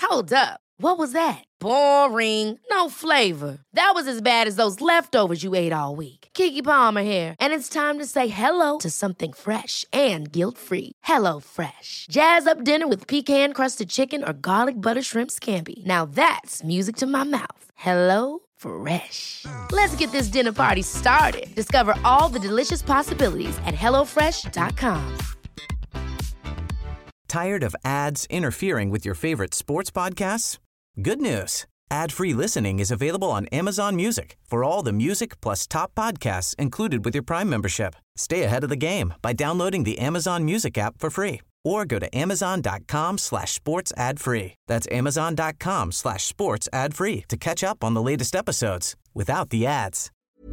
Hold up. What was that? Boring. No flavor. That was as bad as those leftovers you ate all week. Keke Palmer here, and it's time to say hello to something fresh and guilt-free. Hello Fresh. Jazz up dinner with pecan-crusted chicken or garlic butter shrimp scampi. Now that's music to my mouth. Hello Fresh. Let's get this dinner party started. Discover all the delicious possibilities at hellofresh.com. Tired of ads interfering with your favorite sports podcasts? Good news. Ad-free listening is available on Amazon Music for all the music plus top podcasts included with your Prime membership. Stay ahead of the game by downloading the Amazon Music app for free or go to amazon.com/sports ad free. That's amazon.com/sports ad free to catch up on the latest episodes without the ads.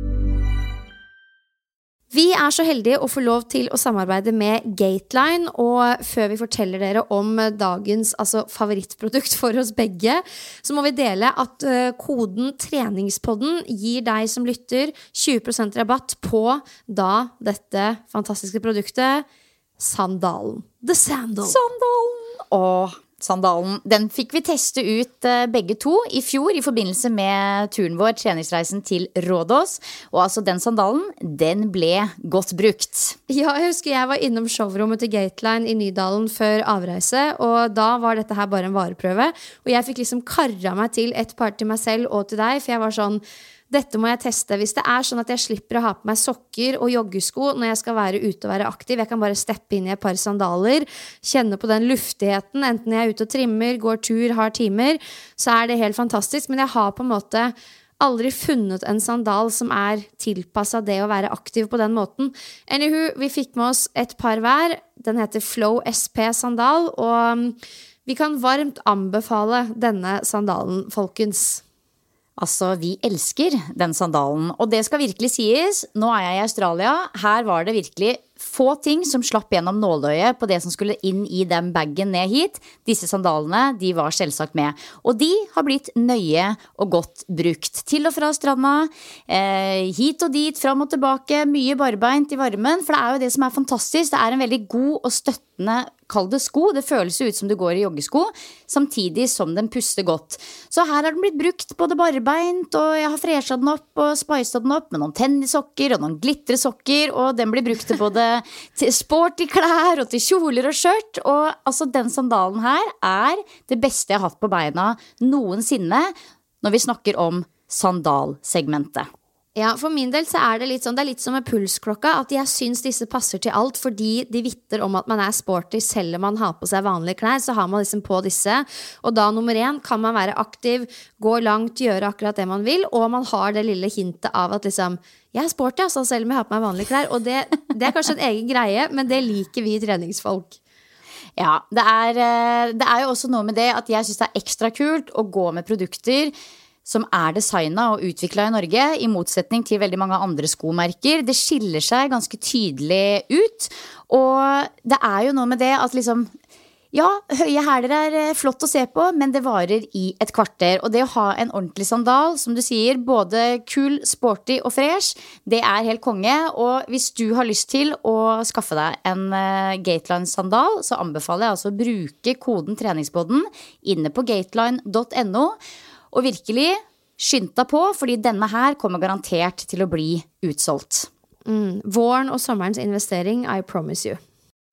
Vi så heldige å få lov til å samarbeide med Gateline, og før vi forteller dere om dagens favorittprodukt for oss begge, så må vi dele at koden treningspodden gir deg som lytter 20% rabatt på da dette fantastiske produktet, sandalen. The Sandal. Sandalen. Sandalen, den fikk vi teste ut begge to i fjor i forbindelse med turen vår, treningsreisen til Rådås. Og altså den sandalen, den ble godt brukt. Ja, jeg husker jeg var innom showrommet til Gateline i Nydalen før avreise, og da var dette her bare en vareprøve. Og jeg fikk liksom karret meg til et par til meg selv og til deg, for jeg var sånn, dette må jeg teste. Hvis det sånn at jeg slipper å ha på meg sokker og joggesko når jeg skal være ute og være aktiv, jeg kan bare steppe inn i et par sandaler, kjenne på den luftigheten, enten jeg ute og trimmer, går tur, har timer, så det helt fantastisk. Men jeg har på en måte aldri funnet en sandal som tilpasset det å være aktiv på den måten. Anywho, vi fikk med oss et par hver. Den heter Flow SP sandal, og vi kan varmt anbefale denne sandalen, folkens. Altså, vi elsker den sandalen, og det skal virkelig sies, nå jeg i Australia, her var det virkelig få ting som slapp gjennom nåløyet på det som skulle inn i den baggen ned hit. Disse sandalene, de var selvsagt med, og de har blitt nøye og godt brukt. Til og fra stranda, hit og dit, fram og tilbake, mye barbeint i varmen, for det jo det som fantastisk, det en veldig god og støttende kall det sko, det føles ut som du går i joggesko, samtidig som den puster godt. Så her har den blitt brukt både barbeint, og jeg har freshet den opp og spicet den opp med noen tennissokker og noen glitresokker, og den blir brukt til både til sporty klær og til kjoler og skjørt, og altså den sandalen her det beste jeg har hatt på beina noensinne når vi snakker om sandalsegmentet. Ja, for min del så det litt sånn, det litt som med pulsklokka, at jeg synes disse passer til alt, fordi de vitter om at man sporty, selv om man har på seg vanlige klær, så har man liksom på disse, og da nummer 1 kan man være aktiv, gå langt, gjøre akkurat det man vil, og man har det lille hintet av at liksom, jeg sporty, altså, selv om jeg har på meg vanlige klær, og det kanskje en egen greie, men det liker vi treningsfolk. Ja, det jo også noe med det at jeg synes det ekstra kult å gå med produkter som designet og utviklet i Norge, i motsetning til veldig mange andre skomerker. Det skiller seg ganske tydelig ut, og det jo noe med det at liksom, ja, høye hæler flott å se på, men det varer i et kvarter, og det å ha en ordentlig sandal, som du sier, både kul, sporty og fresh, det helt konge, og hvis du har lyst til å skaffe deg en Gateline sandal, så anbefaler jeg altså å bruke koden treningspodden inne på gateline.no, og virkelig skynd deg på, fordi denne her kommer garantert til å bli utsolgt. Våren og sommerens investering, I promise you.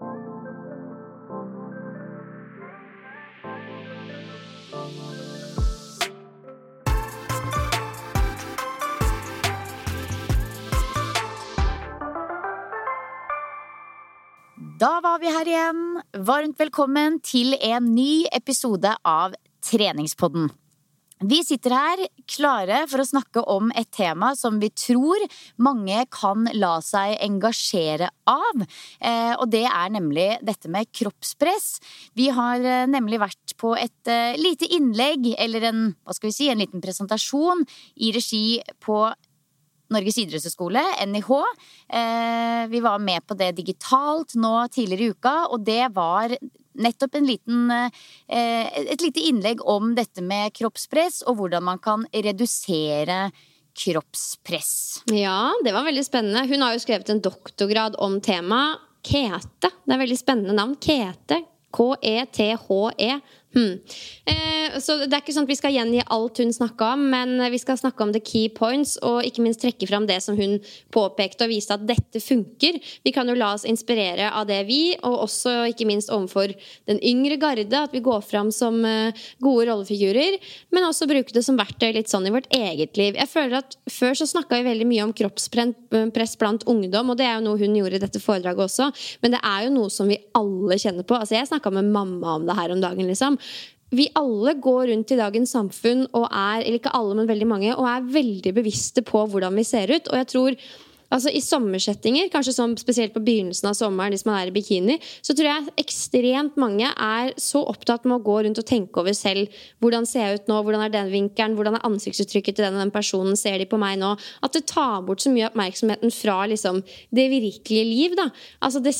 Da var vi her igjen. Varmt velkommen til en ny episode av Treningspodden. Vi sitter her klare for å snakke om et tema som vi tror mange kan la seg engasjere av, og det nemlig dette med kroppspress. Vi har nemlig vært på et lite innlegg, eller en liten presentasjon i regi på Norges idrettshøyskole, NIH. Vi var med på det digitalt nå tidligere i uka, og det var nettopp et lite innlegg om dette med kroppspress og hvordan man kan redusere kroppspress. Ja, det var veldig spennende. Hun har jo skrevet en doktorgrad om tema Kete. Det veldig spennende navn. Kete. Kete. Så det ikke sånn at vi skal gjengi alt hun snakket om, men vi skal snakke om the key points, og ikke minst trekke fram det som hun påpekte og viste at dette funker. Vi kan jo la oss inspirere av det og også ikke minst overfor den yngre garde, at vi går fram som gode rollefigurer, men også bruke det som verktøy litt sånn i vårt eget liv. Jeg føler at før så snakket vi veldig mye om kroppspress blant ungdom, og det jo noe hun gjorde i dette foredraget også, men det jo noe som vi alle kjenner på. Altså jeg snakket med mamma om det her om dagen liksom. Vi alle går rundt i dagens samfunn og eller ikke alle, men veldig mange, og veldig bevisste på hvordan vi ser ut. Og jeg tror, altså i sommersettinger, kanskje som spesielt på begynnelsen av sommeren, hvis man i bikini, så tror jeg ekstremt mange så opptatt med å gå rundt og tenke over selv. Hvordan ser jeg ut nå? Hvordan den vinkelen? Hvordan ansiktsuttrykket til den personen? Ser de på meg nå? At det tar bort så mye oppmerksomheten fra liksom, det virkelige liv. Da. Altså det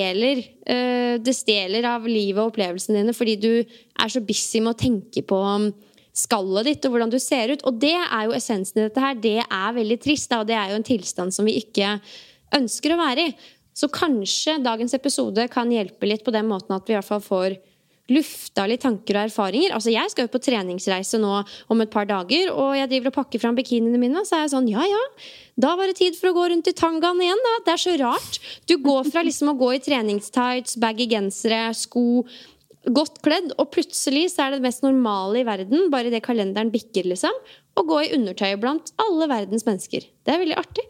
stjeler av livet og opplevelsene dine, fordi du så busy med å tenke på skallet ditt og hvordan du ser ut, og det jo essensen i dette her. Det veldig trist, da, og det jo en tilstand som vi ikke ønsker å være i. Så kanskje dagens episode kan hjelpe litt på den måten at vi i hvert fall får lufta litt tanker og erfaringer. Altså jeg skal jo på treningsreise nå om et par dager, og jeg driver og pakker frem bikiniene mine, og så jeg sånn, ja, da var det tid for å gå rundt i tangaen igjen da. Det så rart. Du går fra liksom å gå i treningstights, baggy gensere, sko, godt kledd, og plutselig så det mest normale i verden, bare det kalenderen bikker liksom, å gå i undertøy blant alle verdens mennesker. Det veldig artig.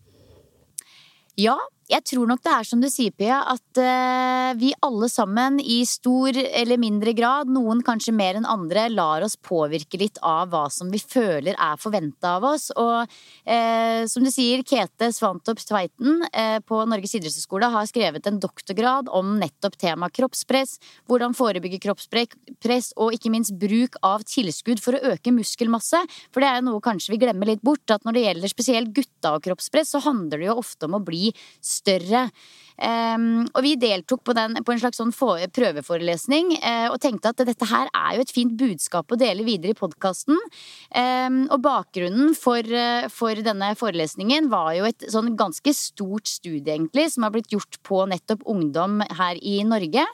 Ja, jeg tror nok det som du sier, Pia, at vi alle sammen i stor eller mindre grad, noen kanskje mer enn andre, lar oss påvirke litt av hva som vi føler forventet av oss. Og som du sier, Kete Svantorp Tveiten på Norges idrettshøyskole har skrevet en doktorgrad om nettopp tema kroppspress, hvordan forebygge kroppspress, og ikke minst bruk av tilskudd for å øke muskelmasse. For det jo noe kanskje vi glemmer litt bort, at når det gjelder spesielt gutta og kroppspress, så handler det jo ofte om å bli større. Og vi deltok på en slags sånn prøveforelesning og tenkte at dette her jo et fint budskap å dele videre i podcasten. Og bakgrunnen for denne forelesningen var jo et sånn ganske stort studie egentlig, som har blitt gjort på nettopp ungdom her i Norge.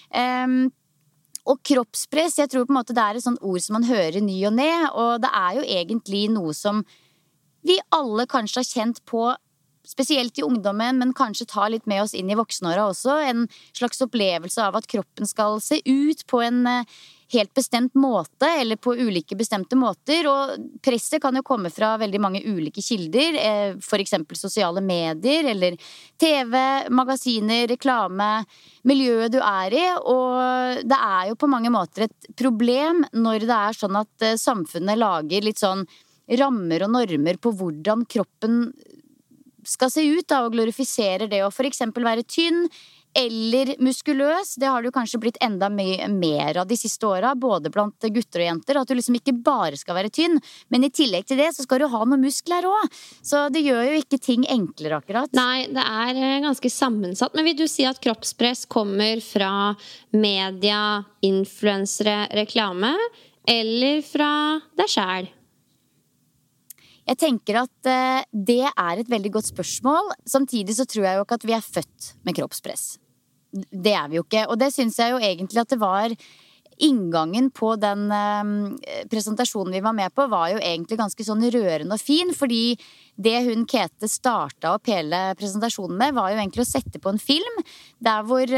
Og kroppspress, jeg tror på en måte det et sånt ord som man hører ny og ne, og det jo egentlig noe som vi alle kanskje har kjent på, spesielt i ungdommen, men kanskje ta litt med oss inn i voksenåra også, en slags opplevelse av at kroppen skal se ut på en helt bestemt måte, eller på ulike bestemte måter, og presset kan jo komme fra veldig mange ulike kilder, for eksempel sosiale medier, eller TV, magasiner, reklame, miljøet du i, og det jo på mange måter et problem når det sånn at samfunnet lager litt sånn rammer og normer på hvordan kroppen skal se ut da, og glorifiserer det å for eksempel være tynn eller muskuløs. Det har det jo kanskje blitt enda mye mer av de siste åra, både blant gutter og jenter, at du liksom ikke bare skal være tynn, men i tillegg til det så skal du ha noen muskler også. Så det gjør jo ikke ting enklere akkurat. Nei, det ganske sammensatt. Men vil du si at kroppspress kommer fra media, influensere, reklame, eller fra deg selv? Jeg tenker at det et veldig godt spørsmål. Samtidig så tror jeg jo ikke at vi født med kroppspress. Det vi jo ikke. Og det synes jeg jo egentlig at det var inngangen på den presentasjonen vi var med på, var jo egentlig ganske sånn rørende og fin, fordi det hun Kete startet opp hele presentasjonen med, var jo egentlig å sette på en film, der hvor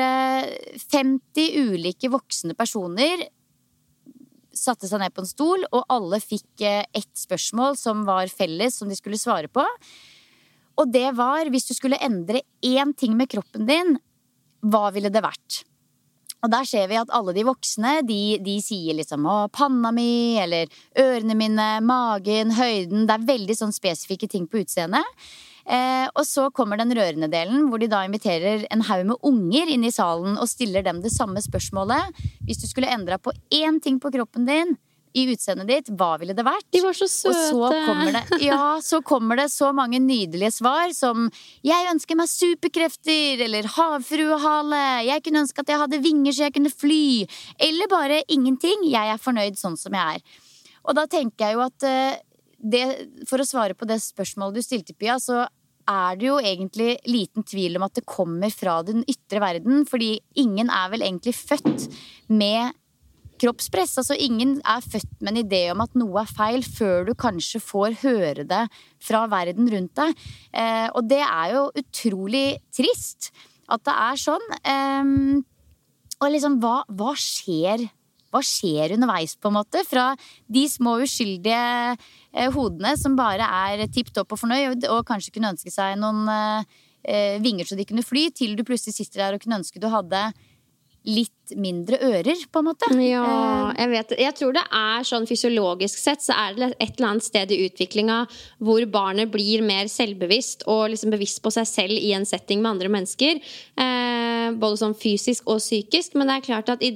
50 ulike voksne personer satte seg ned på en stol, og alle fikk ett spørsmål som var felles, som de skulle svare på. Og det var, hvis du skulle endre én ting med kroppen din, hva ville det vært? Og der ser vi at alle de voksne, de sier liksom panna mi, eller ørene mine, magen, høyden. Det veldig sånn spesifikke ting på utseendet. Og så kommer den rørende delen, hvor de da inviterer en haug med unger inn i salen og stiller dem det samme spørsmålet. Hvis du skulle endret på én ting på kroppen din, i utseendet ditt, hva ville det vært? De var så søte! Og så kommer det så mange nydelige svar som jeg ønsker meg superkrefter, eller havfruehale, jeg kunne ønske at jeg hadde vinger så jeg kunne fly, eller bare ingenting, jeg fornøyd sånn som jeg Og da tenker jeg jo at for å svare på det spørsmålet du stilte, Pia, så det jo egentlig liten tvil om at det kommer fra den ytre verden, fordi ingen vel egentlig født med kroppspress, altså ingen født med en idé om at noe feil før du kanskje får høre det fra verden rundt deg. Og det jo utrolig trist at det sånn. Og liksom, hva skjer? Hva skjer underveis på en måte? Fra de små uskyldige hodene som bare tipptopp og fornøyd, og kanskje kunne ønske seg noen vinger så de kunne fly, til du plutselig sitter der og kunne ønske du hadde litt mindre ører, på en måte. Ja, jeg vet. Jeg tror det sånn fysiologisk sett, så det et eller annet sted i utviklingen hvor barnet blir mer selvbevisst og liksom bevisst på seg selv i en setting med andre mennesker. Både sånn fysisk og psykisk, men det klart at i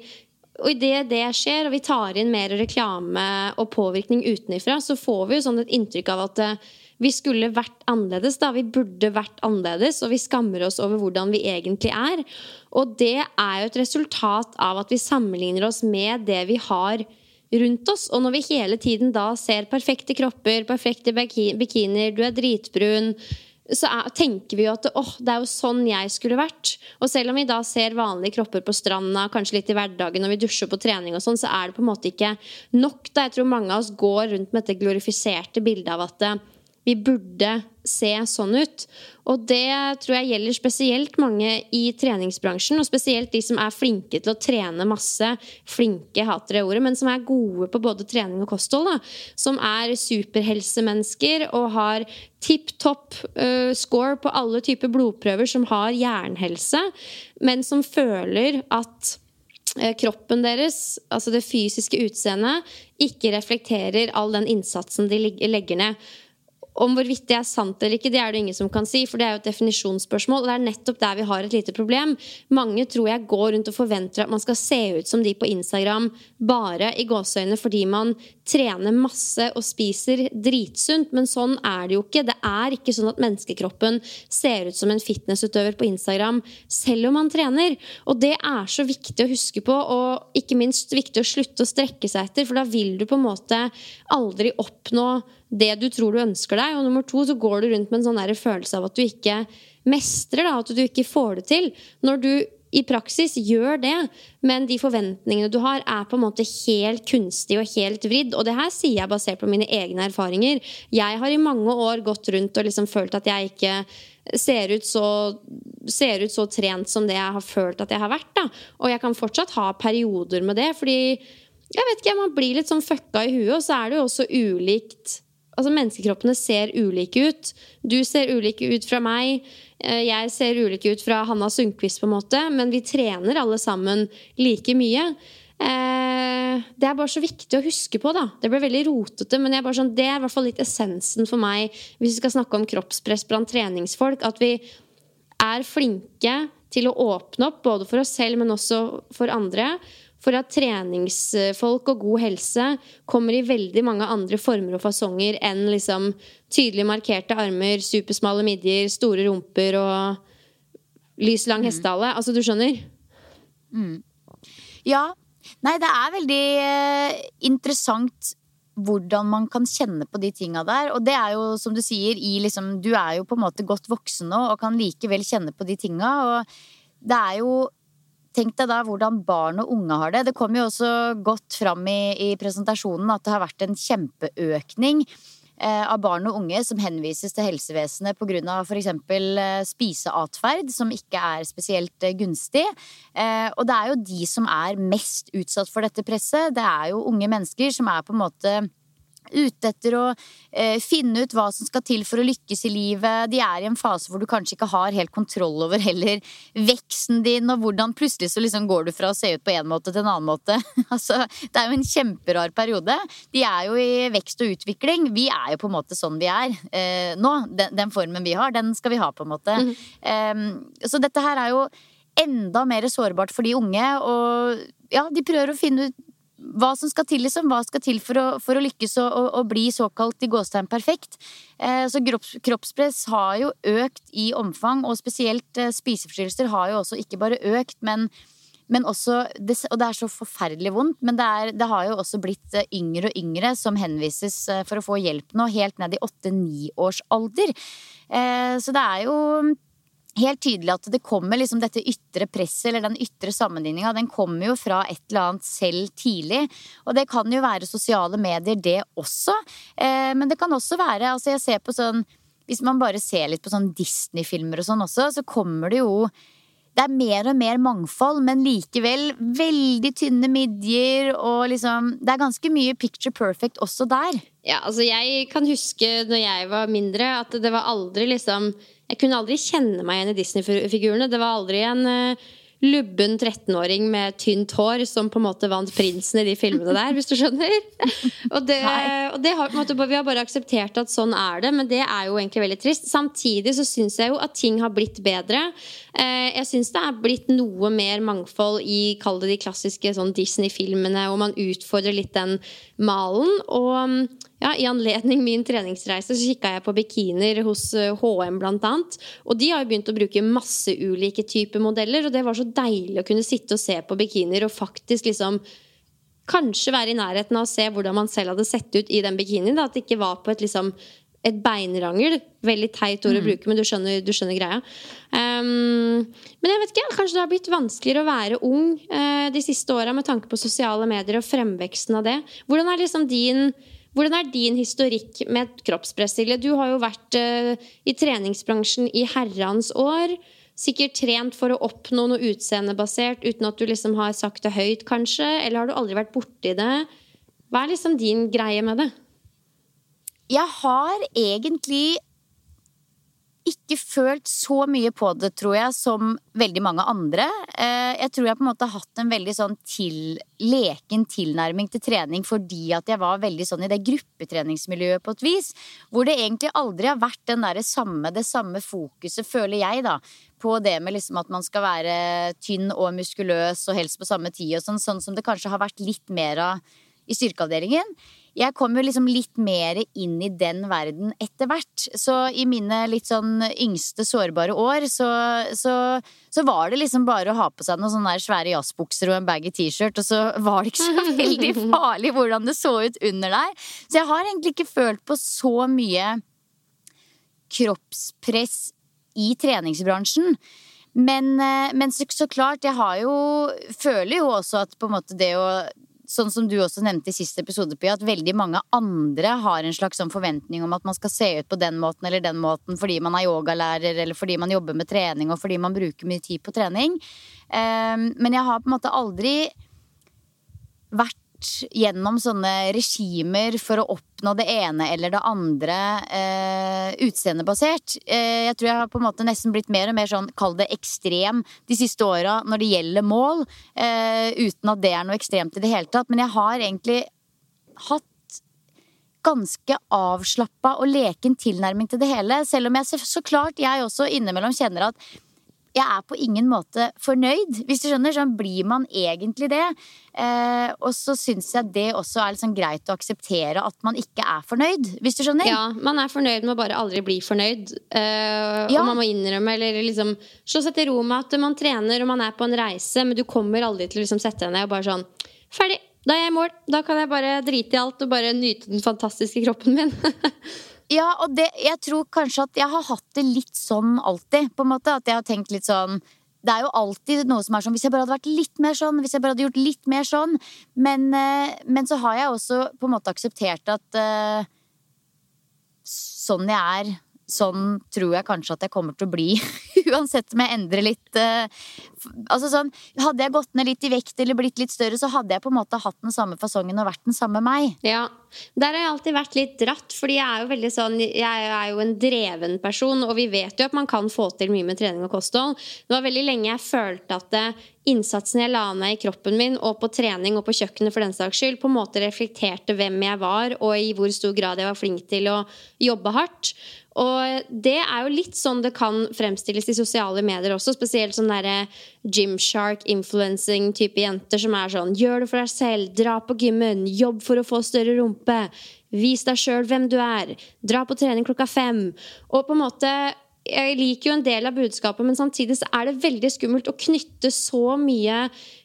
det skjer, og vi tar inn mer reklame og påvirkning utenifra, så får vi jo sånn et inntrykk av at vi skulle vært annerledes da, vi burde vært annerledes, og vi skammer oss over hvordan vi egentlig og det jo et resultat av at vi sammenligner oss med det vi har rundt oss, og når vi hele tiden da ser perfekte kropper, perfekte bikinier, du dritbrun, så tenker vi jo at det jo sånn jeg skulle vært, og selv om vi da ser vanlige kropper på stranda, kanskje litt i hverdagen når vi dusjer på trening og sånn, så det på en måte ikke nok da. Jeg tror mange av oss går rundt med dette glorifiserte bildet av at vi burde se sånn ut, og det tror jeg gjelder spesielt mange i treningsbransjen, og spesielt de som flinke til å trene masse, flinke hater det ordet, men som gode på både trening og kosthold da, som superhelsemennesker og har tipp-topp score på alle typer blodprøver, som har jernhelse, men som føler at kroppen deres, altså det fysiske utseendet, ikke reflekterer all den innsatsen de legger ned. Om hvorvidt det sant eller ikke, det det ingen som kan si, for det jo et definisjonsspørsmål, og det nettopp der vi har et lite problem. Mange tror jeg går rundt og forventer at man skal se ut som de på Instagram, bare i gåseøyne fordi man trener masse og spiser dritsunt, men sånn det jo ikke. Det ikke sånn at menneskekroppen ser ut som en fitnessutøver på Instagram, selv om man trener. Og det så viktig å huske på, og ikke minst viktig å slutte å strekke seg etter, for da vil du på en måte aldri oppnå det du tror du ønsker deg, og nummer 2 så går du rundt med en sånn der følelse av at du ikke mestrer, da, at du ikke får det til. Når du i praksis gjør det, men de forventningene du har på en måte helt kunstig og helt vridd, og det her sier jeg basert på mine egne erfaringer. Jeg har i mange år gått rundt og liksom følt at jeg ikke ser ut så trent som det jeg har følt at jeg har vært, da. Og jeg kan fortsatt ha perioder med det, fordi jeg vet ikke, man blir litt sånn fucka i huet, og så det jo også ulikt. Altså menneskekroppene ser ulike ut. Du ser ulike ut fra meg. Jeg ser ulike ut fra Hanna Sundqvist på en måte, men vi trener alle sammen like mye. Det bare så viktig å huske på da. Det ble veldig rotete, men bare sånn, det i hvert fall litt essensen for meg hvis vi skal snakke om kroppspress blant treningsfolk, at vi flinke til å åpne opp både for oss selv, men også for andre, for at treningsfolk og god helse kommer i veldig mange andre former og fasonger enn liksom tydelig markerte armer, supersmale midjer, store rumper og lyslang hestehale. Altså, du skjønner? Ja. Nei, det veldig interessant hvordan man kan kjenne på de tingene der. Og det jo, som du sier, liksom, du jo på en måte godt voksen nå og kan likevel kjenne på de tingene. Og det jo tenk deg da hvordan barn og unge har det. Det kom jo også godt fram i presentasjonen at det har vært en kjempeøkning av barn og unge som henvises til helsevesenet på grunn av for eksempel spiseatferd, som ikke spesielt gunstig. Og det jo de som mest utsatt for dette presset. Det jo unge mennesker som på en måte ute etter å finne ut hva som skal til for å lykkes i livet. De i en fase hvor du kanskje ikke har helt kontroll over heller veksten din, og hvordan plutselig så liksom går du fra å se ut på en måte til en annen måte. Altså, det jo en kjemperar periode. De jo i vekst og utvikling. Vi jo på en måte sånn vi nå. Den formen vi har, den skal vi ha på en måte. Så dette her jo enda mer sårbart for de unge, og ja, de prøver å finne ut hva som skal til, liksom. Hva skal til for å lykkes og bli såkalt i gåstegn perfekt. Så kroppspress har jo økt i omfang, og spesielt spiseforstyrrelser har jo også ikke bare økt, men også, og det så forferdelig vondt, men det har jo også blitt yngre og yngre som henvises for å få hjelp nå, helt ned i 8-9 års alder. Så det jo helt tydelig at det kommer liksom dette ytre presset, eller den ytre sammenligningen, den kommer jo fra et eller annet selv tidlig, og det kan jo være sosiale medier det også, men det kan også være, altså jeg ser på sånn, hvis man bare ser litt på sånn Disney-filmer og sånn også, så kommer det jo, det mer og mer mangfold, men likevel veldig tynne midjer, og liksom, det ganske mye picture perfect også der. Ja, altså jeg kan huske når jeg var mindre, at det var aldri liksom, jeg kunne aldri kjenne meg igjen i Disney-figurene. Det var aldri en lubben 13-åring med tynt hår som på en måte vant prinsen i de filmene der, hvis du skjønner. Og det har på en måte, vi har bare akseptert at sånn det, men det jo egentlig veldig trist. Samtidig så synes jeg jo at ting har blitt bedre. Jeg synes det blitt noe mer mangfold i, kall det de klassiske sånn Disney-filmene, og man utfordrer litt den malen, og ja, i anledning min treningsreise så kikket jeg på bikinier hos H&M blant annet, og de har jo begynt å bruke masse ulike typer modeller, og det var så deilig å kunne sitte og se på bikinier og faktisk liksom kanskje være i nærheten av å se hvordan man selv hadde sett ut i den bikinien, da, at det ikke var på et beinrangel, veldig teit ord å bruke, men du skjønner greia. Men jeg vet ikke, kanskje det har blitt vanskeligere å være ung de siste årene med tanke på sosiale medier og fremveksten av det. Hvordan liksom hvordan din historikk med kroppspress, Silje? Du har jo vært i treningsbransjen i herrens år, sikkert trent for å oppnå noe utseendebasert uten at du liksom har sagt det høyt kanskje, eller har du aldri vært borti det? Hva liksom din greie med det? Jeg har egentlig ikke følt så mye på det, tror jeg, som veldig mange andre. Jeg tror jeg på en måte har hatt en veldig sånn leken tilnærming til trening, fordi at jeg var veldig sånn i det gruppetreningsmiljøet på et vis, hvor det egentlig aldri har vært det samme fokuset, føler jeg da, på det med liksom at man skal være tynn og muskuløs og helst på samme tid, og sånn som det kanskje har vært litt mer av i styrkeavdelingen. Jeg kom jo liksom litt mer inn i den verden etter hvert. Så i mine litt sånn yngste sårbare år så var det liksom bare å ha på seg noen sånne svære jazzbukser og en baggy t-shirt, og så var det ikke så veldig farlig hvordan det så ut under der. Så jeg har egentlig ikke følt på så mye kroppspress i treningsbransjen. Men så klart, jeg føler jo også at på en måte det å, sånn som du også nevnte i siste episode, Pia, at veldig mange andre har en slags sånn forventning om at man skal se ut på den måten eller den måten fordi man yogalærer, eller fordi man jobber med trening, og fordi man bruker mye tid på trening. Men jeg har på en måte aldri vært gjennom sånne regimer for å oppnå det ene eller det andre utseendebasert. Jeg tror jeg har på en måte nesten blitt mer og mer sånn, kall det ekstrem de siste åra når det gjelder mål, uten at det noe ekstremt i det hele tatt. Men jeg har egentlig hatt ganske avslappet og leken tilnærming til det hele, selv om jeg så klart jeg også innimellom kjenner at jeg på ingen måte fornøyd, hvis du skjønner, sånn blir man egentlig det. Og så synes jeg det også litt sånn greit å akseptere at man ikke fornøyd, hvis du skjønner. Ja, man fornøyd med å bare aldri bli fornøyd. Og man må innrømme, eller liksom slå seg til ro med at man trener og man på en reise, men du kommer aldri til å liksom sette deg ned og bare sånn, ferdig, da jeg i mål, da kan jeg bare drite i alt og bare nyte den fantastiske kroppen min. Ja, og jeg tror kanskje at jeg har hatt det litt sånn alltid, på en måte, at jeg har tenkt litt sånn, det jo alltid noe som sånn, hvis jeg bare hadde vært litt mer sånn, hvis jeg bare hadde gjort litt mer sånn, men så har jeg også på en måte akseptert at sånn jeg sånn tror jeg kanskje at jeg kommer til å bli uansett om jeg endrer litt altså sånn, hadde jeg gått ned litt i vekt eller blitt litt større, så hadde jeg på en måte hatt den samme fasongen og vært den samme meg. Ja, der har jeg alltid vært litt dratt, fordi jeg jo veldig sånn, jeg jo en dreven person, og vi vet jo at man kan få til mye med trening og kosthold. Det var veldig lenge jeg følte at innsatsen jeg la ned i kroppen min og på trening og på kjøkkenet for den saks skyld på en måte reflekterte hvem jeg var og i hvor stor grad jeg var flink til å jobbe hardt. Og det jo litt sånn det kan fremstilles i sosiale medier også, spesielt sånn der Gymshark influencing type jenter som sånn, gjør det for deg selv, dra på gymmen, jobb for å få større rumpe, vis deg selv hvem du dra på trening 5:00, og på en måte jeg liker jo en del av budskapet, men samtidig så det veldig skummelt å knytte så mye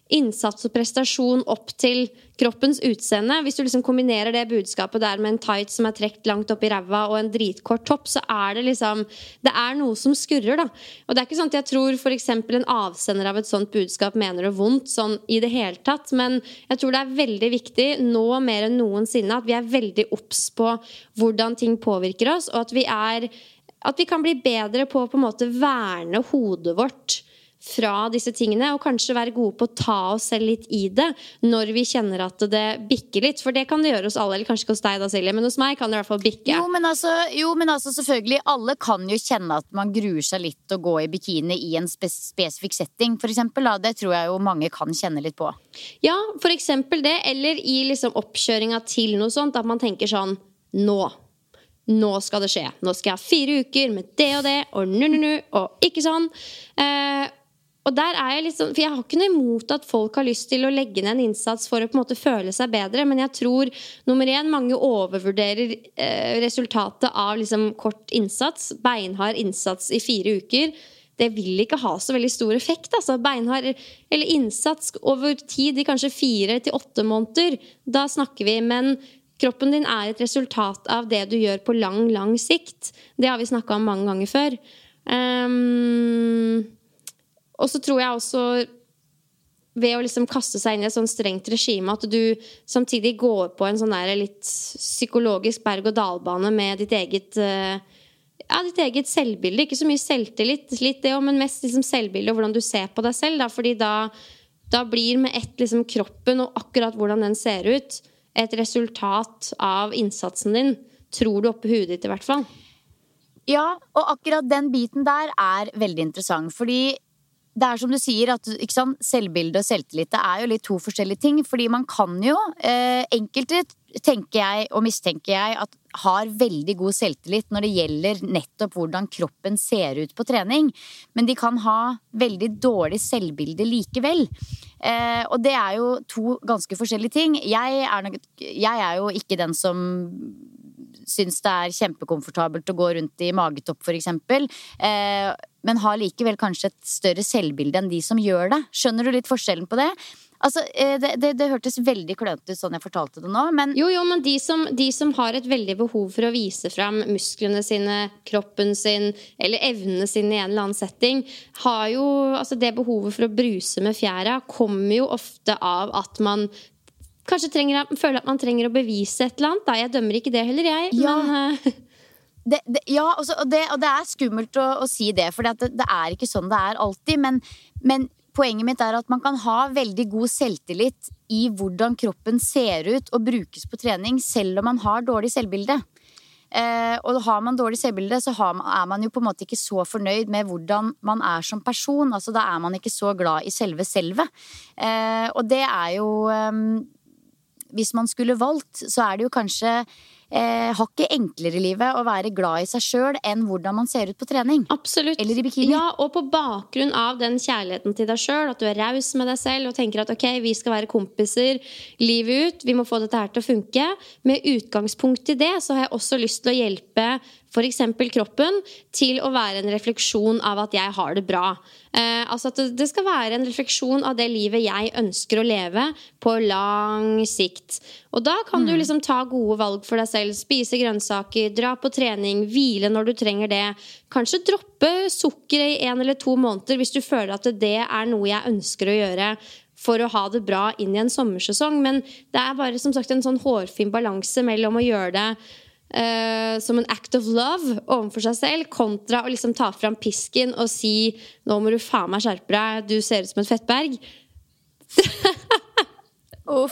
innsats og prestasjon opp til kroppens utseende. Hvis du liksom kombinerer det budskapet der med en tight som trekt langt opp i ræva og en dritkort topp, så det liksom, det noe som skurrer da. Og det ikke sånn at jeg tror for eksempel en avsender av et sånt budskap mener det vondt sånn i det hele tatt, men jeg tror det veldig viktig nå mer enn noensinne at vi veldig obs på hvordan ting påvirker oss, og at vi kan bli bedre på en måte verne hodet vårt fra disse tingene, og kanskje være gode på å ta oss selv litt i det når vi kjenner at det bikker litt, for det kan det gjøre hos alle, eller kanskje ikke hos deg da, Silje, men hos meg kan det i hvert fall bikke. Jo, men altså selvfølgelig, alle kan jo kjenne at man gruer seg litt å gå i bikini i en spesifikk setting, for eksempel, da. Det tror jeg jo mange kan kjenne litt på. Ja, for eksempel det, eller i liksom oppkjøringa til noe sånt, at man tenker sånn, nå skal det skje. Nå skal jeg ha 4 uker med det, og og ikke sånn. Og der jeg litt sånn, for jeg har ikke noe imot at folk har lyst til å legge ned en innsats for å på en måte føle seg bedre, men jeg tror, nummer 1, mange overvurderer resultatet av liksom kort innsats, beinhard innsats i 4 uker. Det vil ikke ha så veldig stor effekt, altså beinhard eller innsats over tid i kanskje 4 til 8 måneder, da snakker vi, men kroppen din et resultat av det du gjør på lang sikt. Det har vi snakket om mange ganger før. Og så tror jeg også ved å liksom kaste seg inn i et sånn strengt regime at du samtidig går på en sånn der litt psykologisk berg-og-dal-bane med ditt eget selvbilde. Ikke så mye selvtillit, litt det, men mest liksom selvbilde og hvordan du ser på deg selv. Da, fordi da blir med ett liksom kroppen og akkurat hvordan den ser ut et resultat av innsatsen din, tror du oppi hudet ditt i hvert fall. Ja, og akkurat den biten der veldig interessant, fordi det som du sier, at ikke sant, selvbilde og selvtillit det jo litt 2 forskjellige ting, fordi man kan jo, enkelte tenker jeg og mistenker jeg at har veldig god selvtillit når det gjelder nettopp hvordan kroppen ser ut på trening, men de kan ha veldig dårlig selvbilde likevel. Og det jo 2 ganske forskjellige ting. Jeg jo ikke den som syns det kjempekomfortabelt å gå rundt i magetopp for eksempel, men har likevel kanskje et større selvbilde enn de som gjør det. Skjønner du litt forskjellen på det? Altså, det hørtes veldig klønete ut sånn jeg fortalte det nå, men Jo, men de som har et veldig behov for å vise frem musklene sine, kroppen sin, eller evnene sine i en eller annen setting, har jo, altså det behovet for å bruse med fjæra kommer jo ofte av at man kanskje føler at man trenger å bevise et eller annet, da. Jeg dømmer ikke det heller, jeg, men og det skummelt å si det, for det ikke sånn det alltid, men poenget mitt at man kan ha veldig god selvtillit i hvordan kroppen ser ut og brukes på trening, selv om man har dårlig selvbilde. Og har man dårlig selvbilde, så man jo på en måte ikke så fornøyd med hvordan man som person, altså da man ikke så glad i selve. Og det jo, hvis man skulle valgt, så det jo kanskje hakket enklere i livet å være glad i seg selv enn hvordan man ser ut på trening. Absolutt. Eller i bikini. Ja, og på bakgrunn av den kjærligheten til deg selv, at du raus med deg selv og tenker at ok, vi skal være kompiser livet ut, vi må få dette her til å funke. Med utgangspunkt i det, så har jeg også lyst til å hjelpe for eksempel kroppen til å være en refleksjon av at jeg har det bra. Altså at det skal være en refleksjon av det livet jeg ønsker å leve på lang sikt. Og da kan du liksom ta gode valg for deg selv, spise grønnsaker, dra på trening, hvile når du trenger det. Kanskje droppe sukker i 1 eller 2 måneder hvis du føler at det noe jeg ønsker å gjøre for å ha det bra inn i en sommersesong. Men det bare som sagt en sånn hårfin balanse mellom å gjøre det som en act of love overfor seg selv, kontra å liksom ta fram pisken og si nå må du faen meg skjerpe deg, du ser ut som et fettberg. Uff.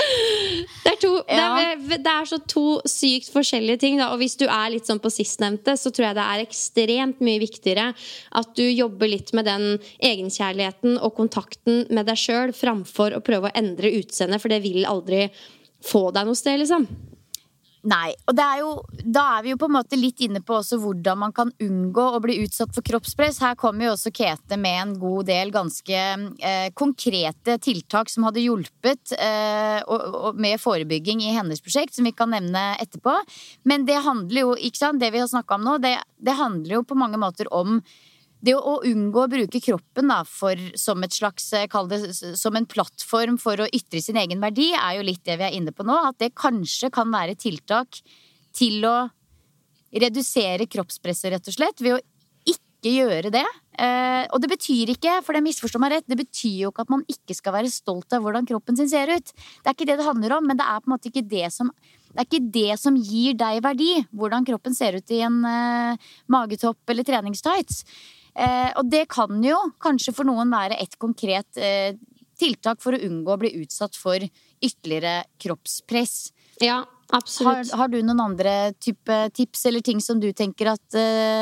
Det så 2 sykt forskjellige ting da. Og hvis du litt sånn på sistnevnte, så tror jeg det ekstremt mye viktigere at du jobber litt med den egenkjærligheten og kontakten med deg selv framfor å prøve å endre utseendet, for det vil aldri få deg noe sted liksom. Nei, og da vi jo på en måte litt inne på også hvordan man kan unngå å bli utsatt for kroppspress. Her kommer jo også Kete med en god del ganske konkrete tiltak som hadde hjulpet og med forebygging i hennes prosjekt, som vi kan nevne etterpå. Men det handler jo, ikke sant, det vi har snakket om nå, det handler jo på mange måter om det å unngå å bruke kroppen da, som et slags, kall det som en plattform for å ytre sin egen verdi, jo litt det vi inne på nå, at det kanskje kan være tiltak til å redusere kroppspresset rett og slett, ved å ikke gjøre det. Og det betyr ikke, for det misforstår meg rett, det betyr jo ikke at man ikke skal være stolt av hvordan kroppen sin ser ut. Det ikke det handler om, men det på en måte ikke det som gir deg verdi, hvordan kroppen ser ut i en magetopp eller treningstights. Og det kan jo kanskje for noen være et konkret tiltak for å unngå å bli utsatt for ytterligere kroppspress. Ja, absolutt. Har du noen andre type tips eller ting som du tenker at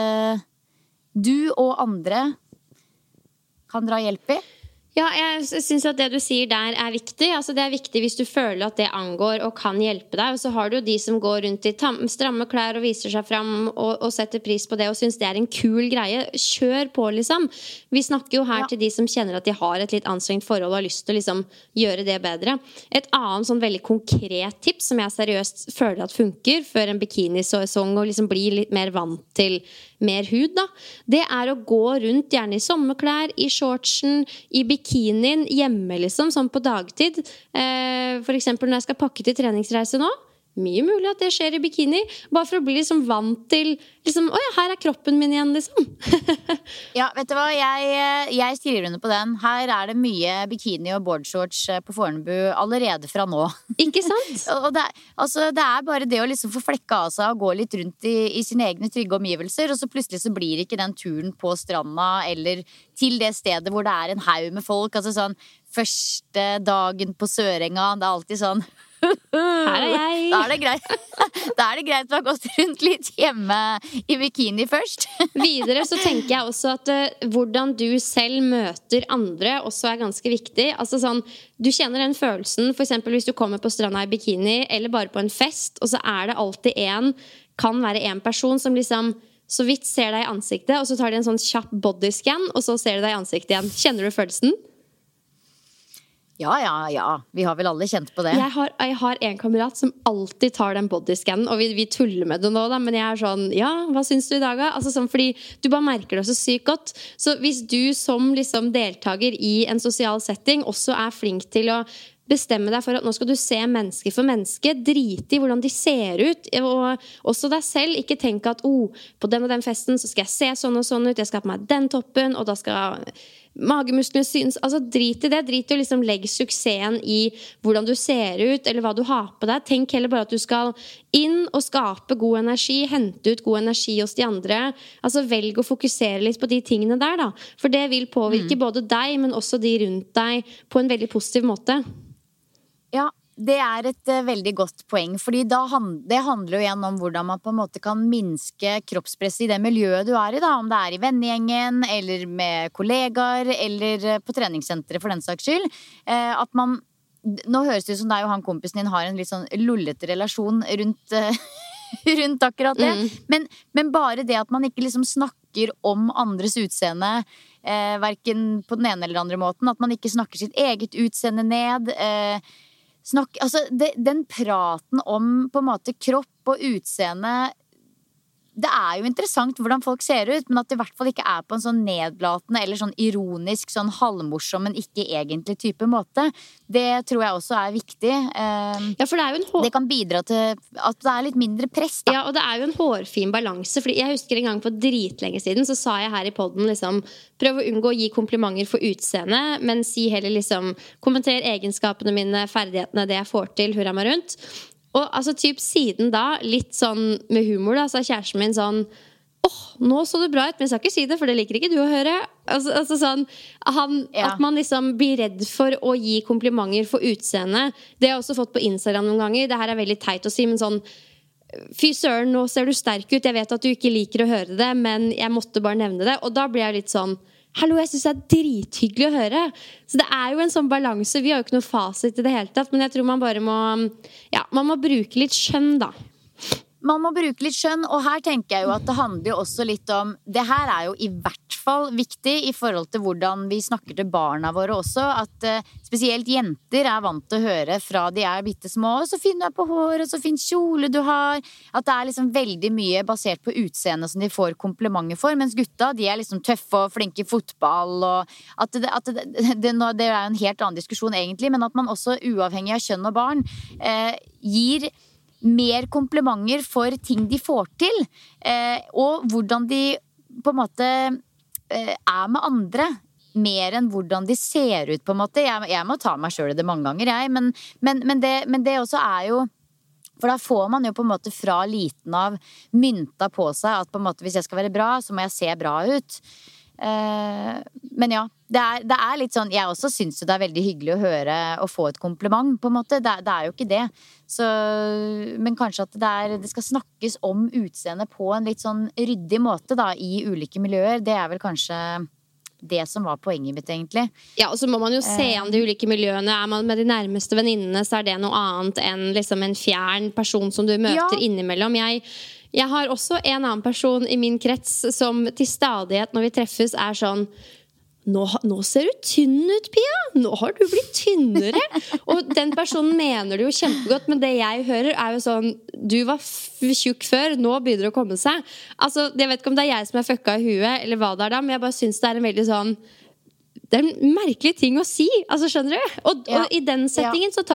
du og andre kan dra hjelp i? Ja, jeg synes at det du sier der viktig. Altså det viktig hvis du føler at det angår og kan hjelpe deg. Og så har du de som går rundt i stramme klær og viser seg frem og setter pris på det og synes det en kul greie. Kjør på, liksom. Vi snakker jo her til de som kjenner at de har et litt anstrengt forhold og har lyst til å liksom gjøre det bedre. Et annet sånn veldig konkret tips som jeg seriøst føler at funker før en bikinisesong og liksom blir litt mer vant til mer hud da, det å gå rundt gjerne i sommerklær, i shortsen, i bikinien hjemme liksom, sånn på dagtid. For eksempel når jeg skal pakke til treningsreise nå, mye mulig at det skjer i bikini, bare for å bli liksom vant til liksom, åja, her kroppen min igjen liksom. Ja, vet du hva, jeg skriver under på den. Her det mye bikini og boardshorts på Fornebu allerede fra nå. Ikke sant? Og det bare det å liksom få flekka av seg og gå litt rundt i sine egne trygge omgivelser, og så plutselig så blir ikke den turen på stranda eller til det stedet hvor det en haug med folk, altså sånn første dagen på Sørenga, det alltid sånn her jeg. Da det greit. Da det greit å ha gått rundt litt hjemme i bikini først. Videre så tenker jeg også at hvordan du selv møter andre også ganske viktig. Altså sånn, du kjenner den følelsen, for eksempel hvis du kommer på stranda i bikini eller bare på en fest, og så det alltid kan være en person som liksom så vidt ser deg i ansiktet, og så tar de en sånn kjapp bodyscan, og så ser du deg i ansiktet igjen. Kjenner du følelsen? Ja. Vi har vel alle kjent på det. Jeg har en kamerat som alltid tar den bodyscannen, og vi tuller med det nå da, men jeg sånn, ja, hva synes du i dag da? Altså sånn, fordi du bare merker det så sykt godt. Så hvis du som liksom deltaker i en sosial setting også flink til å bestemme deg for at nå skal du se menneske for menneske, drite i hvordan de ser ut, og også deg selv, ikke tenke at på den og den festen så skal jeg se sånn og sånn ut, jeg skal ha på meg den toppen, og da skal magemusklene synes, altså drit i det, drit i å liksom legge suksessen i hvordan du ser ut, eller hva du har på deg, tenk heller bare at du skal inn og skape god energi, hente ut god energi hos de andre, altså velg å fokusere litt på de tingene der da, for det vil påvirke både deg, men også de rundt deg på en veldig positiv måte. Ja, det et veldig godt poeng, fordi det handler jo igjen om hvordan man på en måte kan minske kroppspresset i det miljøet du i da, om det i vennegjengen, eller med kollegaer, eller på treningssenteret for den saks skyld. At man, nå høres det ut som deg og han kompisen din har en litt sånn lullete relasjon rundt akkurat det, men bare det at man ikke liksom snakker om andres utseende, hverken på den ene eller andre måten, at man ikke snakker sitt eget utseende ned, den praten om på en måte kropp og utseende, det jo interessant hvordan folk ser ut, men at det i hvert fall ikke på en sånn nedlatende eller sånn ironisk, sånn halvmorsom, men ikke egentlig type måte. Det tror jeg også viktig. Ja, for det jo det kan bidra til at det litt mindre press da. Ja, og det jo en hårfin balanse, fordi jeg husker en gang for dritlenge siden, så sa jeg her i podden liksom, prøv å unngå å gi komplimenter for utseende, men si heller liksom, kommenter egenskapene mine, ferdighetene, det jeg får til, hurra meg rundt. Og altså typ siden da, litt sånn med humor da, så kjæresten min sånn, nå så det bra ut, men jeg skal ikke si det, for det liker ikke du å høre. Altså sånn, at man liksom blir redd for å gi komplimenter for utseende. Det har jeg også fått på Instagram noen ganger. Det her veldig teit å si, men sånn, fy søren, nå ser du sterk ut. Jeg vet at du ikke liker å høre det, men jeg måtte bare nevne det. Og da blir jeg litt sånn, hallo, jeg synes det drithyggelig å høre. Så det jo en sånn balanse. Vi har jo ikke noe fasit i det hele tatt, men jeg tror man bare må, ja, man må bruke litt skjønn da. man må bruke litt skjønn, og her tenker jeg jo at det handler jo også litt om, det her jo i hvert fall viktig i forhold til hvordan vi snakker til barna våre også, at spesielt jenter vant til å høre fra de bittesmå, så fin du på håret, så fin kjole du har, at det liksom veldig mye basert på utseende som de får komplimenter for, mens gutta, de liksom tøffe og flinke i fotball, og at det jo en helt annen diskusjon egentlig, men at man også uavhengig av kjønn og barn gir mer komplimenter for ting de får til, og hvordan de på en måte med andre, mer enn hvordan de ser ut på en måte. Jeg må ta meg selv i det mange ganger, men det også jo, for da får man jo på en måte fra liten av mynta på seg at på en måte hvis jeg skal være bra, så må jeg se bra ut. Men ja, det litt sånn, jeg også synes jo det veldig hyggelig å høre og få et kompliment på en måte, det jo ikke det så, men kanskje at det skal snakkes om utseende på en litt sånn ryddig måte da, i ulike miljøer, det vel kanskje det som var poenget mitt egentlig. Ja, og så må man jo se an de ulike miljøene. Man med de nærmeste venninnene, så det noe annet enn liksom en fjern person som du møter innimellom. Jeg har også en annen person i min krets som til stadighet når vi treffes sånn nå ser du tynn ut, Pia. Nå har du blitt tynnere. Og den personen mener det jo kjempegodt, men det jeg hører jo sånn, du var tjukk før, nå begynner det å komme seg. Altså, jeg vet ikke om det jeg som fucka i huet, eller hva det da, men jeg bare synes det en veldig sånn, det en merkelig ting å si. Altså, skjønner du? Og i den settingen så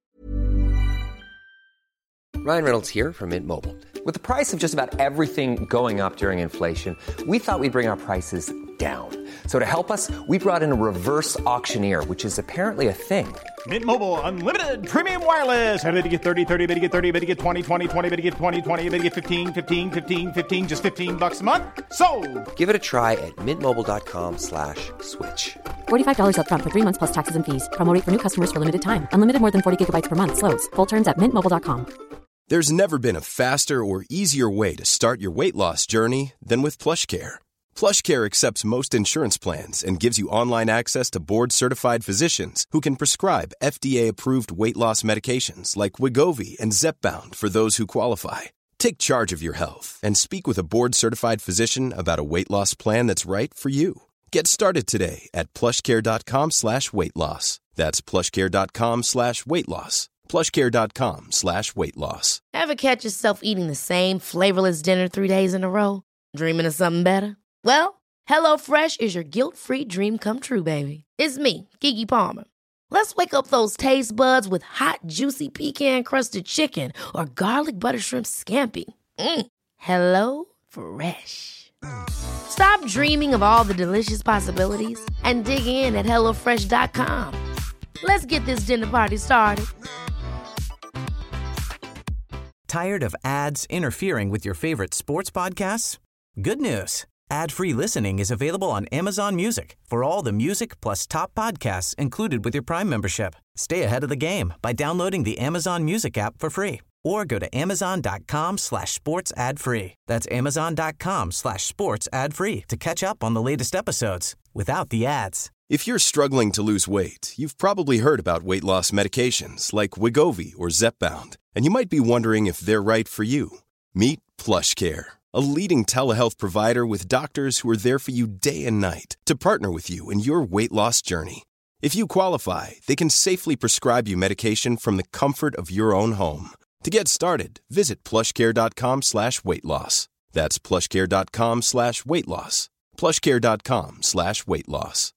Ryan Reynolds here from Mint Mobile. With the price of just about everything going up during inflation, we thought we'd bring our prices down. So to help us, we brought in a reverse auctioneer, which is apparently a thing. Mint Mobile Unlimited Premium Wireless. How to get 30, 30, bit to get 30, bit to get 20, 20, 20, bit to get 20, 20, bit to get 15, 15, 15, 15, just $15 a month? Sold! Give it a try at mintmobile.com/switch. $45 up front for 3 months plus taxes and fees. Promo rate for new customers for limited time. Unlimited more than 40 gigabytes per month. Slows full terms at mintmobile.com. There's never been a faster or easier way to start your weight loss journey than with PlushCare. PlushCare accepts most insurance plans and gives you online access to board-certified physicians who can prescribe FDA-approved weight loss medications like Wegovy and Zepbound for those who qualify. Take charge of your health and speak with a board-certified physician about a weight loss plan that's right for you. Get started today at plushcare.com/weightloss. That's plushcare.com/weightloss. plushcare.com/weightloss. Ever catch yourself eating the same flavorless dinner 3 days in a row? Dreaming of something better? Well, HelloFresh is your guilt-free dream come true, baby. It's me, Keke Palmer. Let's wake up those taste buds with hot, juicy pecan-crusted chicken or garlic butter shrimp scampi. Hello Fresh. Stop dreaming of all the delicious possibilities and dig in at HelloFresh.com. Let's get this dinner party started. Tired of ads interfering with your favorite sports podcasts? Good news. Ad-free listening is available on Amazon Music for all the music plus top podcasts included with your Prime membership. Stay ahead of the game by downloading the Amazon Music app for free or go to amazon.com/sports ad free. That's amazon.com/sports ad free to catch up on the latest episodes without the ads. If you're struggling to lose weight, you've probably heard about weight loss medications like Wegovy or Zepbound, and you might be wondering if they're right for you. Meet PlushCare, a leading telehealth provider with doctors who are there for you day and night to partner with you in your weight loss journey. If you qualify, they can safely prescribe you medication from the comfort of your own home. To get started, visit plushcare.com/weightloss. That's plushcare.com/weightloss. plushcare.com/weightloss.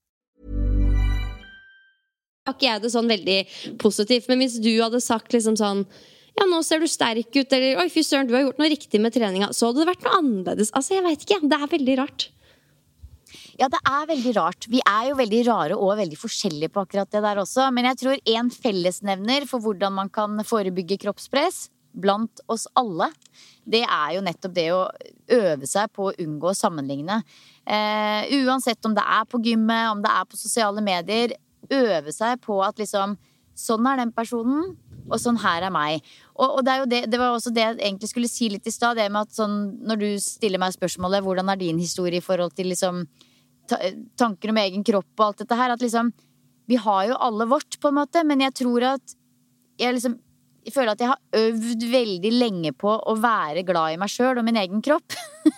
Ikke jeg det sånn veldig positivt, men hvis du hadde sagt liksom sånn, ja, nå ser du sterk ut, eller oi, fy søren, du har gjort noe riktig med treninga, så hadde det vært noe annerledes. Altså, jeg vet ikke, det veldig rart. Ja, det veldig rart. Vi jo veldig rare og veldig forskjellige på akkurat det der også, men jeg tror en fellesnevner for hvordan man kan forebygge kroppspress blant oss alle, det jo nettopp det å øve seg på å unngå å sammenligne. Uansett om det på gymmet, om det på sosiale medier, øve seg på at liksom, sånn den personen, og sånn her meg. Og det jo det var også det jeg egentlig skulle si litt i sted, det med at sånn, når du stiller meg spørsmålet, hvordan din historie i forhold til liksom, tanker om egen kropp og alt dette her, at liksom, vi har jo alle vårt på en måte, men jeg tror at jeg føler at jeg har øvd veldig lenge på å være glad i meg selv og min egen kropp.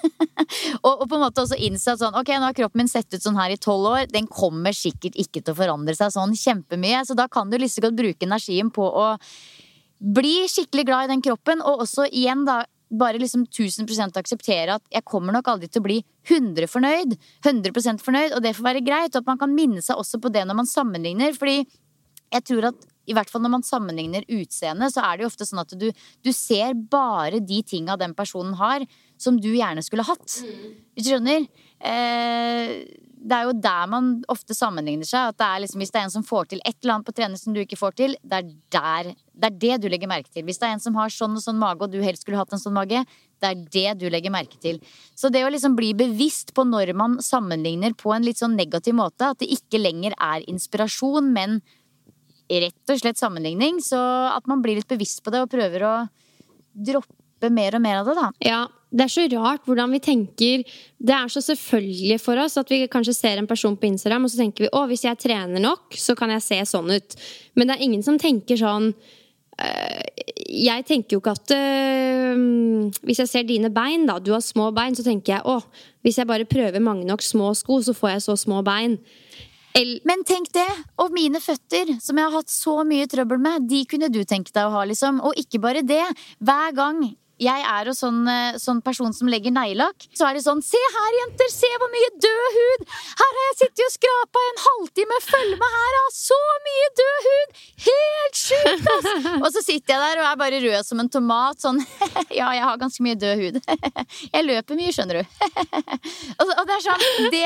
og på en måte også innsatt sånn, ok, nå har kroppen min sett ut sånn her i 12 år, den kommer sikkert ikke til å forandre seg sånn kjempemye, så da kan du liksom godt bruke energien på å bli skikkelig glad i den kroppen, og også igjen da, bare liksom 1000% akseptere at jeg kommer nok aldri til å bli 100% fornøyd, og det får være greit, og at man kan minne seg også på det når man sammenligner, fordi jeg tror at i hvert fall når man sammenligner utseende, så det jo ofte sånn at du ser bare de tingene den personen har som du gjerne skulle hatt. Hvis du skjønner? Det jo der man ofte sammenligner seg, at det liksom, hvis det en som får til et eller annet på trening som du ikke får til, det det du legger merke til. Hvis det en som har sånn og sånn mage, og du helst skulle hatt en sånn mage, det det du legger merke til. Så det å liksom bli bevisst på når man sammenligner på en litt sånn negativ måte, at det ikke lenger inspirasjon, men rett og slett sammenligning, så at man blir litt bevisst på det og prøver å droppe mer og mer av det da. Ja, det så rart hvordan vi tenker. Det så selvfølgelig for oss at vi kanskje ser en person på Instagram, og så tenker vi, hvis jeg trener nok, så kan jeg se sånn ut. Men det ingen som tenker sånn, jeg tenker jo ikke at hvis jeg ser dine bein da, du har små bein, så tenker jeg, hvis jeg bare prøver mange nok små sko, så får jeg så små bein. Men tenk det, og mine føtter som jeg har hatt så mye trøbbel med, de kunne du tenke deg å ha liksom, og ikke bare det, hver gang jeg jo sånn person som legger neglelakk, så det sånn, se her jenter, se hvor mye død hud, her har jeg sittet og skrapet en halvtime, følg med her, så mye død hud, helt sjukt ass. Og så sitter jeg der og bare rød som en tomat, sånn, ja, jeg har ganske mye død hud, jeg løper mye, skjønner du. Og det sånn,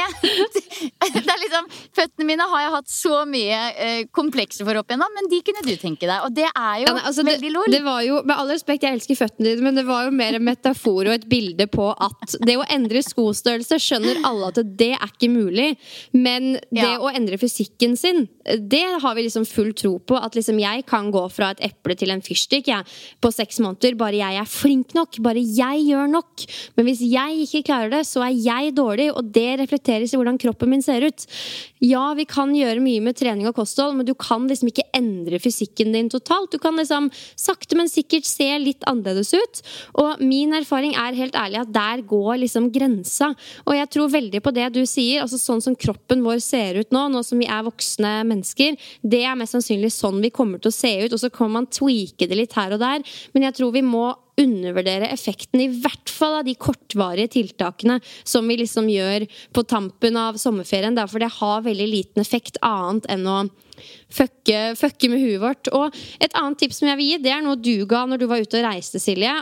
det liksom, føttene mine har jeg hatt så mye komplekser for opp igjennom, men de kunne du tenke deg, og det jo ja, altså, veldig lol. Det var jo, med all respekt, jeg elsker føttene dine, men det var jo mer en metafor og et bilde på at det å endre skostørrelse skjønner alle at det ikke mulig, men det å endre fysikken sin, det har vi liksom full tro på, at liksom jeg kan gå fra et eple til en fyrstikk på 6 måneder, bare jeg flink nok, bare jeg gjør nok, men hvis jeg ikke klarer det, så jeg dårlig, og det reflekteres i hvordan kroppen min ser ut. Ja, vi kan gjøre mye med trening og kosthold, men du kan liksom ikke endre fysikken din totalt, du kan liksom sakte, men sikkert se litt annerledes ut. Og min erfaring helt ærlig at der går liksom grensa, og jeg tror veldig på det du sier, altså sånn som kroppen vår ser ut nå som vi voksne mennesker, det mest sannsynlig sånn vi kommer til å se ut, og så kan man tweake det litt her og der, men jeg tror vi må undervurdere effekten i hvert fall av de kortvarige tiltakene som vi liksom gjør på tampen av sommerferien, derfor det har veldig liten effekt annet enn å fucke med huet vårt. Og et annet tips som jeg vil gi, det noe du ga når du var ute og reiste, Silje,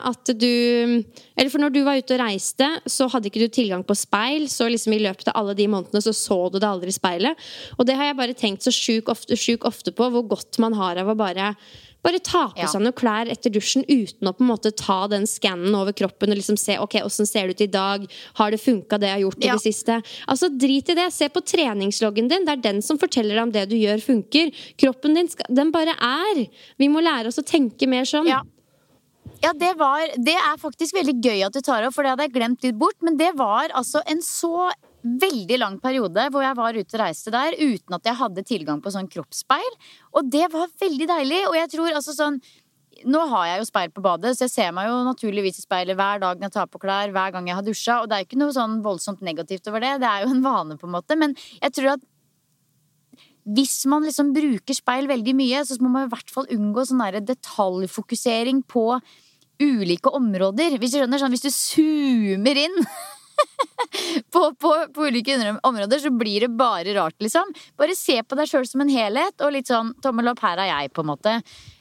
for når du var ute og reiste, så hadde ikke du tilgang på speil, så liksom i løpet av alle de månedene så du det aldri i speilet, og det har jeg bare tenkt så sjuk ofte på, hvor godt man har av å bare ta på seg noen klær etter dusjen uten å på en måte ta den scannen over kroppen og liksom se, ok, hvordan ser det ut i dag? Har det funket det jeg har gjort i det siste? Altså, drit i det. Se på treningsloggen din. Det den som forteller deg om det du gjør funker. Kroppen din, den bare Vi må lære oss å tenke mer sånn. Ja, det faktisk veldig gøy at du tar opp, for det hadde jeg glemt litt bort, men det var altså en så veldig lang periode hvor jeg var ute og reiste der uten at jeg hadde tilgang på sånn kroppsspeil, og det var veldig deilig, og jeg tror altså sånn, nå har jeg jo speil på badet, så jeg ser meg jo naturligvis i speilet hver dag når jeg tar på klær, hver gang jeg har dusja, og det ikke noe sånn voldsomt negativt over det, det jo en vane på en måte, men jeg tror at hvis man liksom bruker speil veldig mye, så må man i hvert fall unngå sånn der detaljfokusering på ulike områder, hvis du skjønner, sånn hvis du zoomer inn på ulike områder, så blir det bare rart, liksom. Bare se på deg selv som en helhet, og litt sånn, tommel opp, her jeg, på en måte.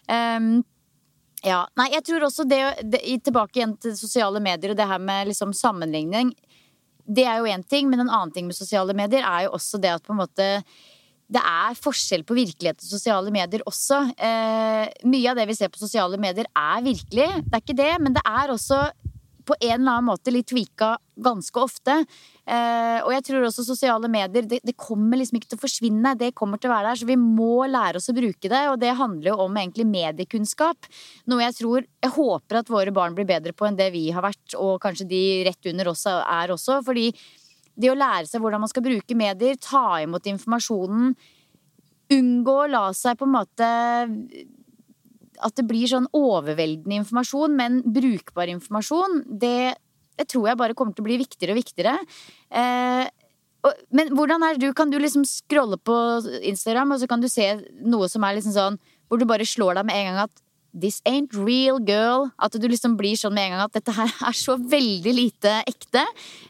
Nei, jeg tror også tilbake igjen til sosiale medier, og det her med liksom sammenligning, det jo en ting, men en annen ting med sosiale medier jo også det at på en måte det forskjell på virkelighet og sosiale medier også. Mye av det vi ser på sosiale medier virkelig, det ikke det, men det også på en eller annen måte litt tweaka ganske ofte. Og jeg tror også sosiale medier, det kommer liksom ikke til å forsvinne, det kommer til å være der, så vi må lære oss å bruke det, og det handler jo om egentlig mediekunnskap. Noe jeg håper at våre barn blir bedre på enn det vi har vært, og kanskje de rett under oss også, fordi det å lære seg hvordan man skal bruke medier, ta imot informasjonen, unngå å la seg på en måte at det blir sånn overveldende informasjon, men brukbar informasjon, det tror jeg bare kommer til å bli viktigere og viktigere. Men hvordan det kan du liksom scrolle på Instagram, og så kan du se noe som liksom sånn, hvor du bare slår deg med en gang at this ain't real girl, at du liksom blir sånn med en gang at dette her så veldig lite ekte.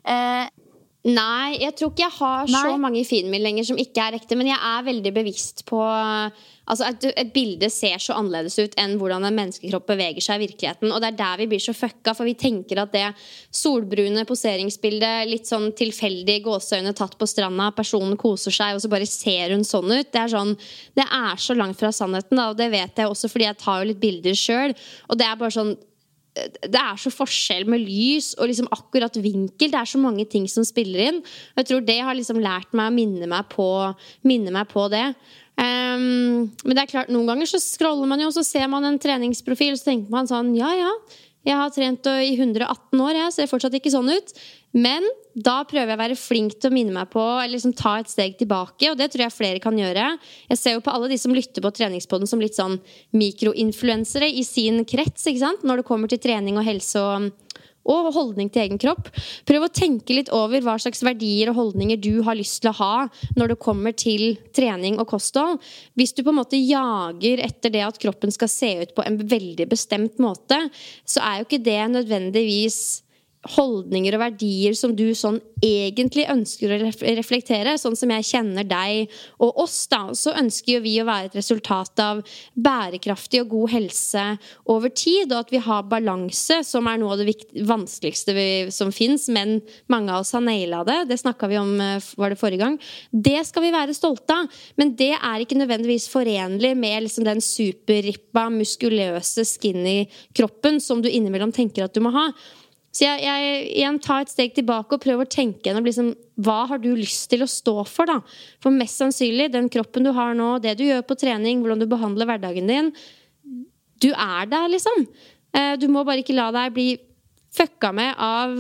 Nei, jeg tror ikke jeg har så mange feedmill lenger som ikke ekte, men jeg veldig bevisst på altså et bilde ser så annerledes ut enn hvordan en menneskekropp beveger seg i virkeligheten, og det der vi blir så fucka, for vi tenker at det solbrune poseringsbildet, litt sånn tilfeldig gåseøyne tatt på stranda, personen koser seg, og så bare ser hun sånn ut, det så langt fra sannheten da, og det vet jeg også fordi jeg tar jo litt bilder selv, og det bare sånn det så forskjell med lys og liksom akkurat vinkel, det så mange ting som spiller inn, og jeg tror det har liksom lært meg å minne meg på det. Men det klart, noen ganger så scroller man jo, og så ser man en treningsprofil, og så tenker man sånn, ja, jeg har trent i 118 år, jeg ser fortsatt ikke sånn ut, men da prøver jeg å være flink til å minne meg på, eller liksom ta et steg tilbake, og det tror jeg flere kan gjøre. Jeg ser jo på alle de som lytter på treningspodden som litt sånn mikroinfluensere i sin krets, ikke sant? Når det kommer til trening og helse og holdning til egen kropp. Prøv å tenke litt over hva slags verdier og holdninger du har lyst til å ha når det kommer til trening og kosthold. Hvis du på en måte jager etter det at kroppen skal se ut på en veldig bestemt måte, så jo ikke det nødvendigvis holdninger og verdier som du sånn egentlig ønsker å reflektere, sånn som jeg kjenner deg og oss da, så ønsker jo vi å være et resultat av bærekraftig og god helse over tid, og at vi har balanse, som noe av det vanskeligste som finnes, men mange av oss har nailet det snakket vi om, var det forrige gang. Det skal vi være stolte av, men det ikke nødvendigvis forenlig med liksom den superrippa, muskuløse, skinny kroppen som du innimellom tenker at du må ha. Så jeg igjen tar et steg tilbake og prøver å tenke gjennom liksom, hva har du lyst til å stå for da? For mest sannsynlig, den kroppen du har nå, det du gjør på trening, hvordan du behandler hverdagen din, du der liksom. Du må bare ikke la deg bli fucka med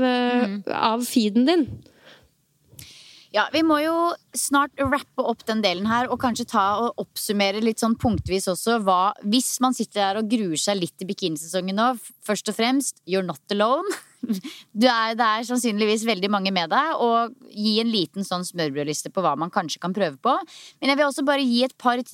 av feeden din. Ja, vi må jo snart rappe opp den delen her, og kanskje ta og oppsummere litt sånn punktvis også hvis man sitter der og gruer seg litt i bikinisesongen nå, først og fremst, you're not alone. Det sannsynligvis veldig mange med deg, og gi en liten sånn smørbrødliste på hva man kanskje kan prøve på. Men jeg vil også bare gi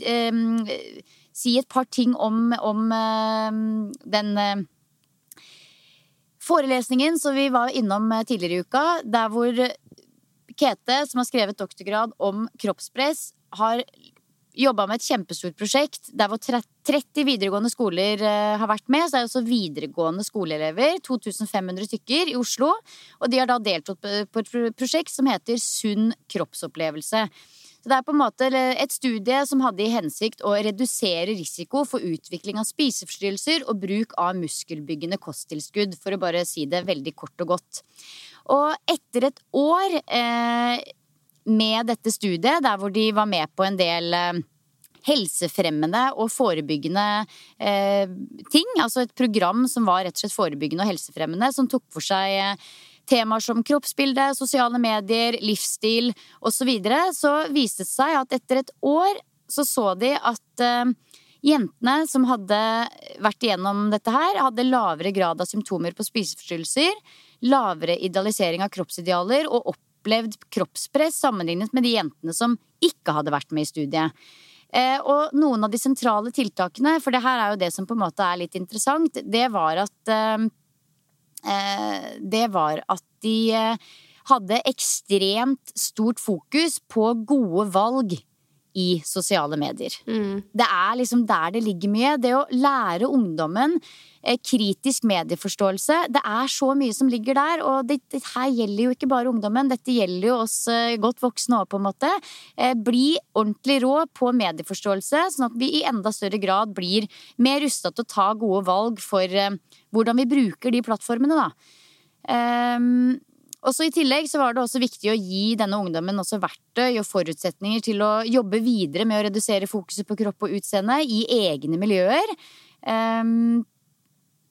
si et par ting om den forelesningen som vi var innom tidligere i uka, der hvor Kete, som har skrevet doktorgrad om kroppspress, har jobbet med et kjempestort prosjekt der hvor 30 videregående skoler har vært med. Så det også videregående skoleelever, 2500 stykker i Oslo, og de har da deltatt på et prosjekt som heter Sunn kroppsopplevelse. Så det på en måte et studie som hadde i hensikt å redusere risiko for utvikling av spiseforstyrrelser og bruk av muskelbyggende kosttilskudd, for å bare si det veldig kort og godt. Og etter et år med dette studiet, der hvor de var med på en del helsefremmende og forebyggende ting, altså et program som var rett og slett forebyggende og helsefremmende, som tok for seg temaer som kroppsbilde, sosiale medier, livsstil og så videre, så viste det seg at etter et år så de at jentene som hadde vært igjennom dette her, hadde lavere grad av symptomer på spiseforstyrrelser, lavere idealisering av kroppsidealer og opplevd kroppspress sammenlignet med de jentene som ikke hadde vært med i studiet. Og noen av de sentrale tiltakene, for det her jo det som på en måte litt interessant, det var at de hadde ekstremt stort fokus på gode valg i sosiale medier. Det liksom der det ligger mye. Det å lære ungdommen kritisk medieforståelse, det så mye som ligger der, og det her gjelder jo ikke bare ungdommen, dette gjelder jo oss godt voksne også på en måte. Bli ordentlig rå på medieforståelse, sånn at vi i enda større grad blir mer rustet til å ta gode valg for hvordan vi bruker de plattformene da. Også i tillegg så var det også viktig å gi denne ungdommen også verktøy og forutsetninger til å jobbe videre med å redusere fokuset på kropp og utseende i egne miljøer.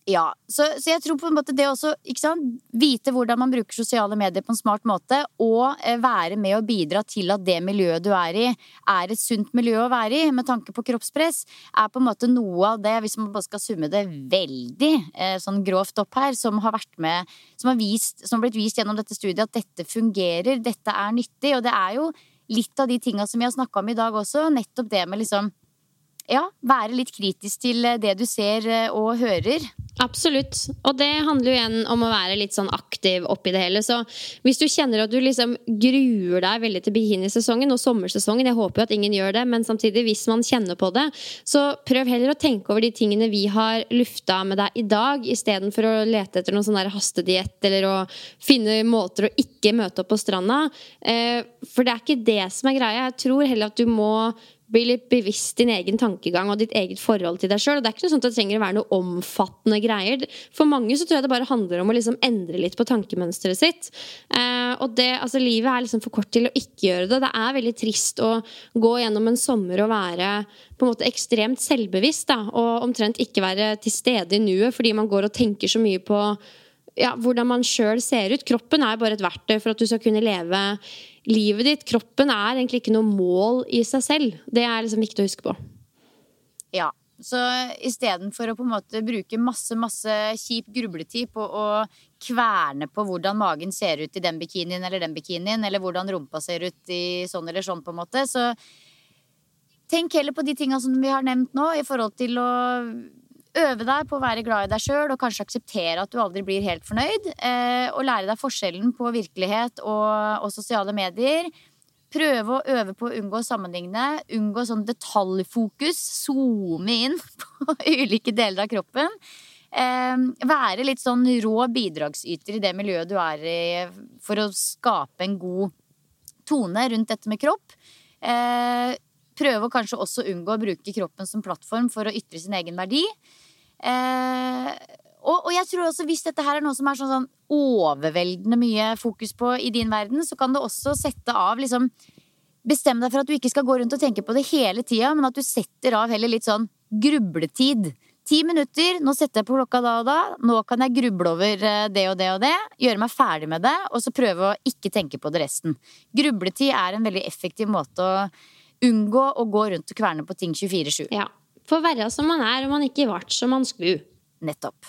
Ja, så jeg tror på en måte det også, ikke sant? Vite hvordan man bruker sosiale medier på en smart måte, og være med å bidra til at det miljøet du er i, et sunt miljø å være i, med tanke på kroppspress, på en måte noe av det, hvis man bare skal summe det veldig sånn grovt opp her, som har vært med, som har blitt vist gjennom dette studiet, at dette fungerer, dette nyttig, og det jo litt av de tingene som vi har snakket om i dag også, nettopp det med liksom, ja, være litt kritisk til det du ser og hører. Absolutt, og det handler jo igjen om å være litt sånn aktiv oppi det hele, så hvis du kjenner at du liksom gruer deg veldig til bikinisesongen og sommersesongen, jeg håper jo at ingen gjør det, men samtidig hvis man kjenner på det, så prøv heller å tenke over de tingene vi har lufta med deg i dag, i stedet for å lete etter noen sånn der hastediett eller å finne måter å ikke møte opp på stranda, for det ikke det som greia. Jeg tror heller at du må bli litt bevisst din egen tankegang og ditt eget forhold til deg selv, og det ikke noe sånt at det trenger å være noe omfattende greier. For mange så tror jeg det bare handler om å liksom endre litt på tankemønstret sitt, og det, altså livet liksom for kort til å ikke gjøre det. Det veldig trist å gå gjennom en sommer og være på en måte ekstremt selvbevisst da, og omtrent ikke være til stede i nuet, fordi man går og tenker så mye på hvordan man selv ser ut. Kroppen bare et verktøy for at du skal kunne leve livet ditt. Kroppen egentlig ikke noe mål i seg selv. Det liksom viktig å huske på. Ja, så i stedet for å på en måte bruke masse kjip grubletid på å kverne på hvordan magen ser ut i den bikinien, eller hvordan rumpa ser ut i sånn eller sånn på en måte, så tenk heller på de tingene som vi har nevnt nå, i forhold til å øve deg på å være glad i deg selv, og kanskje akseptere at du aldri blir helt fornøyd, og lære deg forskjellen på virkelighet og sosiale medier. Prøve å øve på å unngå å sammenligne, unngå sånn detaljfokus, zoome inn på ulike deler av kroppen. Være litt sånn rå bidragsyter i det miljøet du i, for å skape en god tone rundt dette med kropp. Prøve å kanskje også unngå å bruke kroppen som plattform for å ytre sin egen verdi. Og jeg tror også hvis dette her noe som sånn overveldende mye fokus på i din verden, så kan du også sette av liksom, bestemme deg for at du ikke skal gå rundt og tenke på det hele tiden, men at du setter av heller litt sånn grubletid. 10 minutter, nå setter jeg på klokka da og da, nå kan jeg gruble over det og det og det, gjøre meg ferdig med det, og så prøve å ikke tenke på det resten. Grubletid en veldig effektiv måte å unngå å gå rundt og kverne på ting 24/7. Ja, for være som man og man ikke vært som man skulle. Nettopp.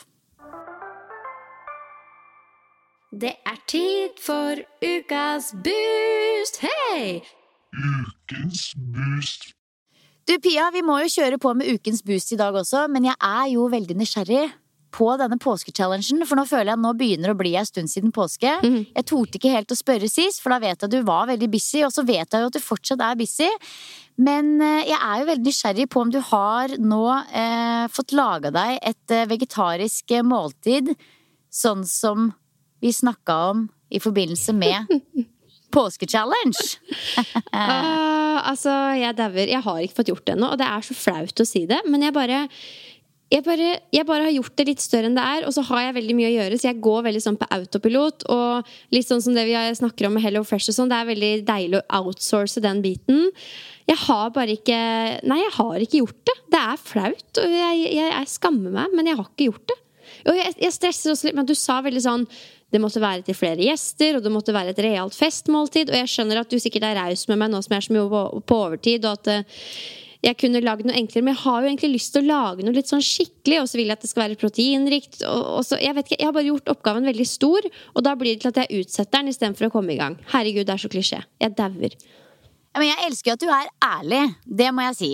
Det tid for ukas boost. Hei! Ukens boost. Du Pia, vi må jo kjøre på med ukens boost i dag også, men jeg jo veldig nysgjerrig på denne påskechallengen, for nå føler jeg at nå begynner å bli en stund siden påske. Jeg torde ikke helt å spørre sist, for da vet jeg at du var veldig busy, og så vet jeg jo at du fortsatt busy. Men jeg jo veldig nysgjerrig på om du har nå fått laget deg et vegetarisk måltid, sånn som vi snakket om i forbindelse med påskechallenge. Altså, jeg dauer. Jeg har ikke fått gjort det ennå, og det så flaut å si det, men jeg bare har gjort det litt større enn det og så har jeg veldig mye å gjøre, så jeg går veldig sånn på autopilot, og litt sånn som det vi snakker om med Hello Fresh og sånn, det veldig deilig å outsource den biten. Jeg har ikke gjort det. Det flaut, og jeg skammer meg, men jeg har ikke gjort det. Og jeg stresser også litt, men du sa veldig sånn, det måtte være til flere gjester, og det måtte være et realt festmåltid, og jeg skjønner at du sikkert raus med meg nå som jeg så mye på overtid, og at jeg kunne lage noe enklere, men jeg har jo egentlig lyst til å lage noe litt sånn skikkelig, og så vil jeg at det skal være proteinrikt, og så, jeg vet ikke, jeg har bare gjort oppgaven veldig stor, og da blir det til at jeg utsetter den i stedet for å komme i gang. Herregud, det så klisjé. Jeg dauer. Ja, men jeg elsker jo at du ærlig, det må jeg si.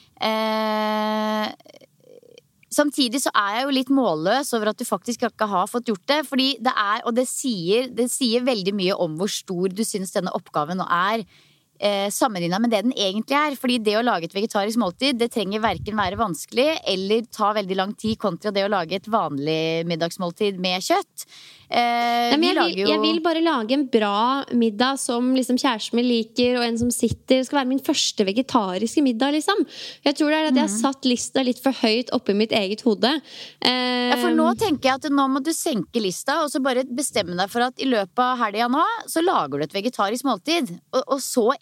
Samtidig så jeg jo litt målløs over at du faktisk ikke har fått gjort det, fordi og det sier veldig mye om hvor stor du synes denne oppgaven nå sammenlignet med det den egentlig fordi det å lage et vegetarisk måltid, det trenger hverken være vanskelig eller ta veldig lang tid kontra det å lage et vanlig middagsmåltid med kjøtt. Jeg vil bare lage en bra middag som liksom kjæresten min liker, og en som sitter. Det skal være min første vegetariske middag, liksom. Jeg tror det at jeg har satt lista litt for høyt oppi mitt eget hode. Ja, for nå tenker jeg at nå må du senke lista, og så bare bestemme deg for at i løpet av helgen nå, så lager du et vegetarisk måltid. Og så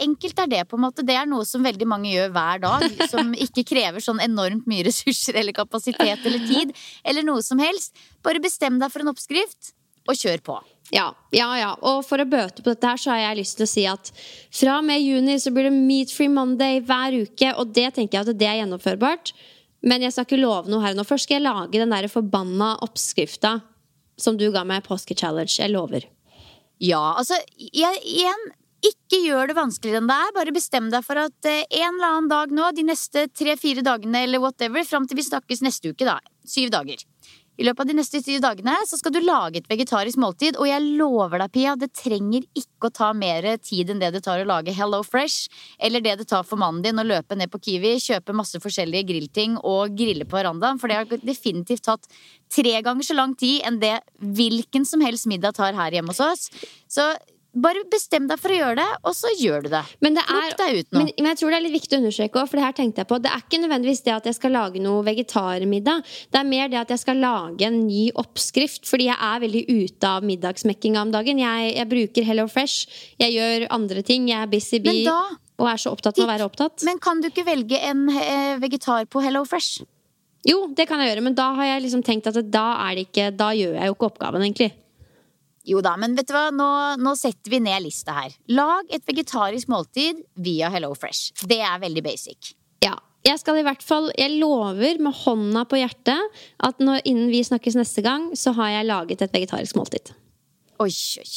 enkelt det på en måte? Det noe som veldig mange gjør hver dag, som ikke krever sånn enormt mye ressurser eller kapasitet eller tid, eller noe som helst. Bare bestem deg for en oppskrift, og kjør på. Ja. Og for å bøte på dette her, så har jeg lyst til å si at fra og med juni så blir det Meat Free Monday hver uke, og det tenker jeg at det gjennomførbart. Men jeg skal ikke love noe her nå. Først skal jeg lage den der forbanna oppskrifta som du ga meg Påske Challenge. Jeg lover. Ja, altså, igjen, ikke gjør det vanskeligere enn det bare bestem deg for at en eller annen dag nå, de neste 3-4 dagene eller whatever, frem til vi snakkes neste uke da, 7 dager. I løpet av de neste 7 dagene så skal du lage et vegetarisk måltid, og jeg lover deg, Pia, det trenger ikke å ta mer tid enn det tar å lage Hello Fresh, eller det tar for mannen din å løpe ned på Kiwi, kjøpe masse forskjellige grillting og grille på verandaen, for det har definitivt tatt 3 ganger så lang tid enn det hvilken som helst middag tar her hjemme hos oss. Så bare bestem deg for å gjøre det, og så gjør du det. Men jeg tror det litt viktig å understreke også, for det her tenkte jeg på. Det ikke nødvendigvis det at jeg skal lage noe vegetarmiddag. Det mer det at jeg skal lage en ny oppskrift, fordi jeg veldig ute av middagsmekking om dagen. Jeg bruker Hello Fresh, jeg gjør andre ting, jeg busy bee, og så opptatt av å være opptatt. Men kan du ikke velge en vegetar på Hello Fresh? Jo, det kan jeg gjøre, men da har jeg liksom tenkt at da gjør jeg jo ikke oppgaven egentlig. Jo da, men vet du hva, nå setter vi ned lista her. Lag et vegetarisk måltid via Hello Fresh. Det veldig basic. Ja, jeg skal i hvert fall, jeg lover med hånda på hjertet at innen vi snakkes neste gang, så har jeg laget et vegetarisk måltid. Oi.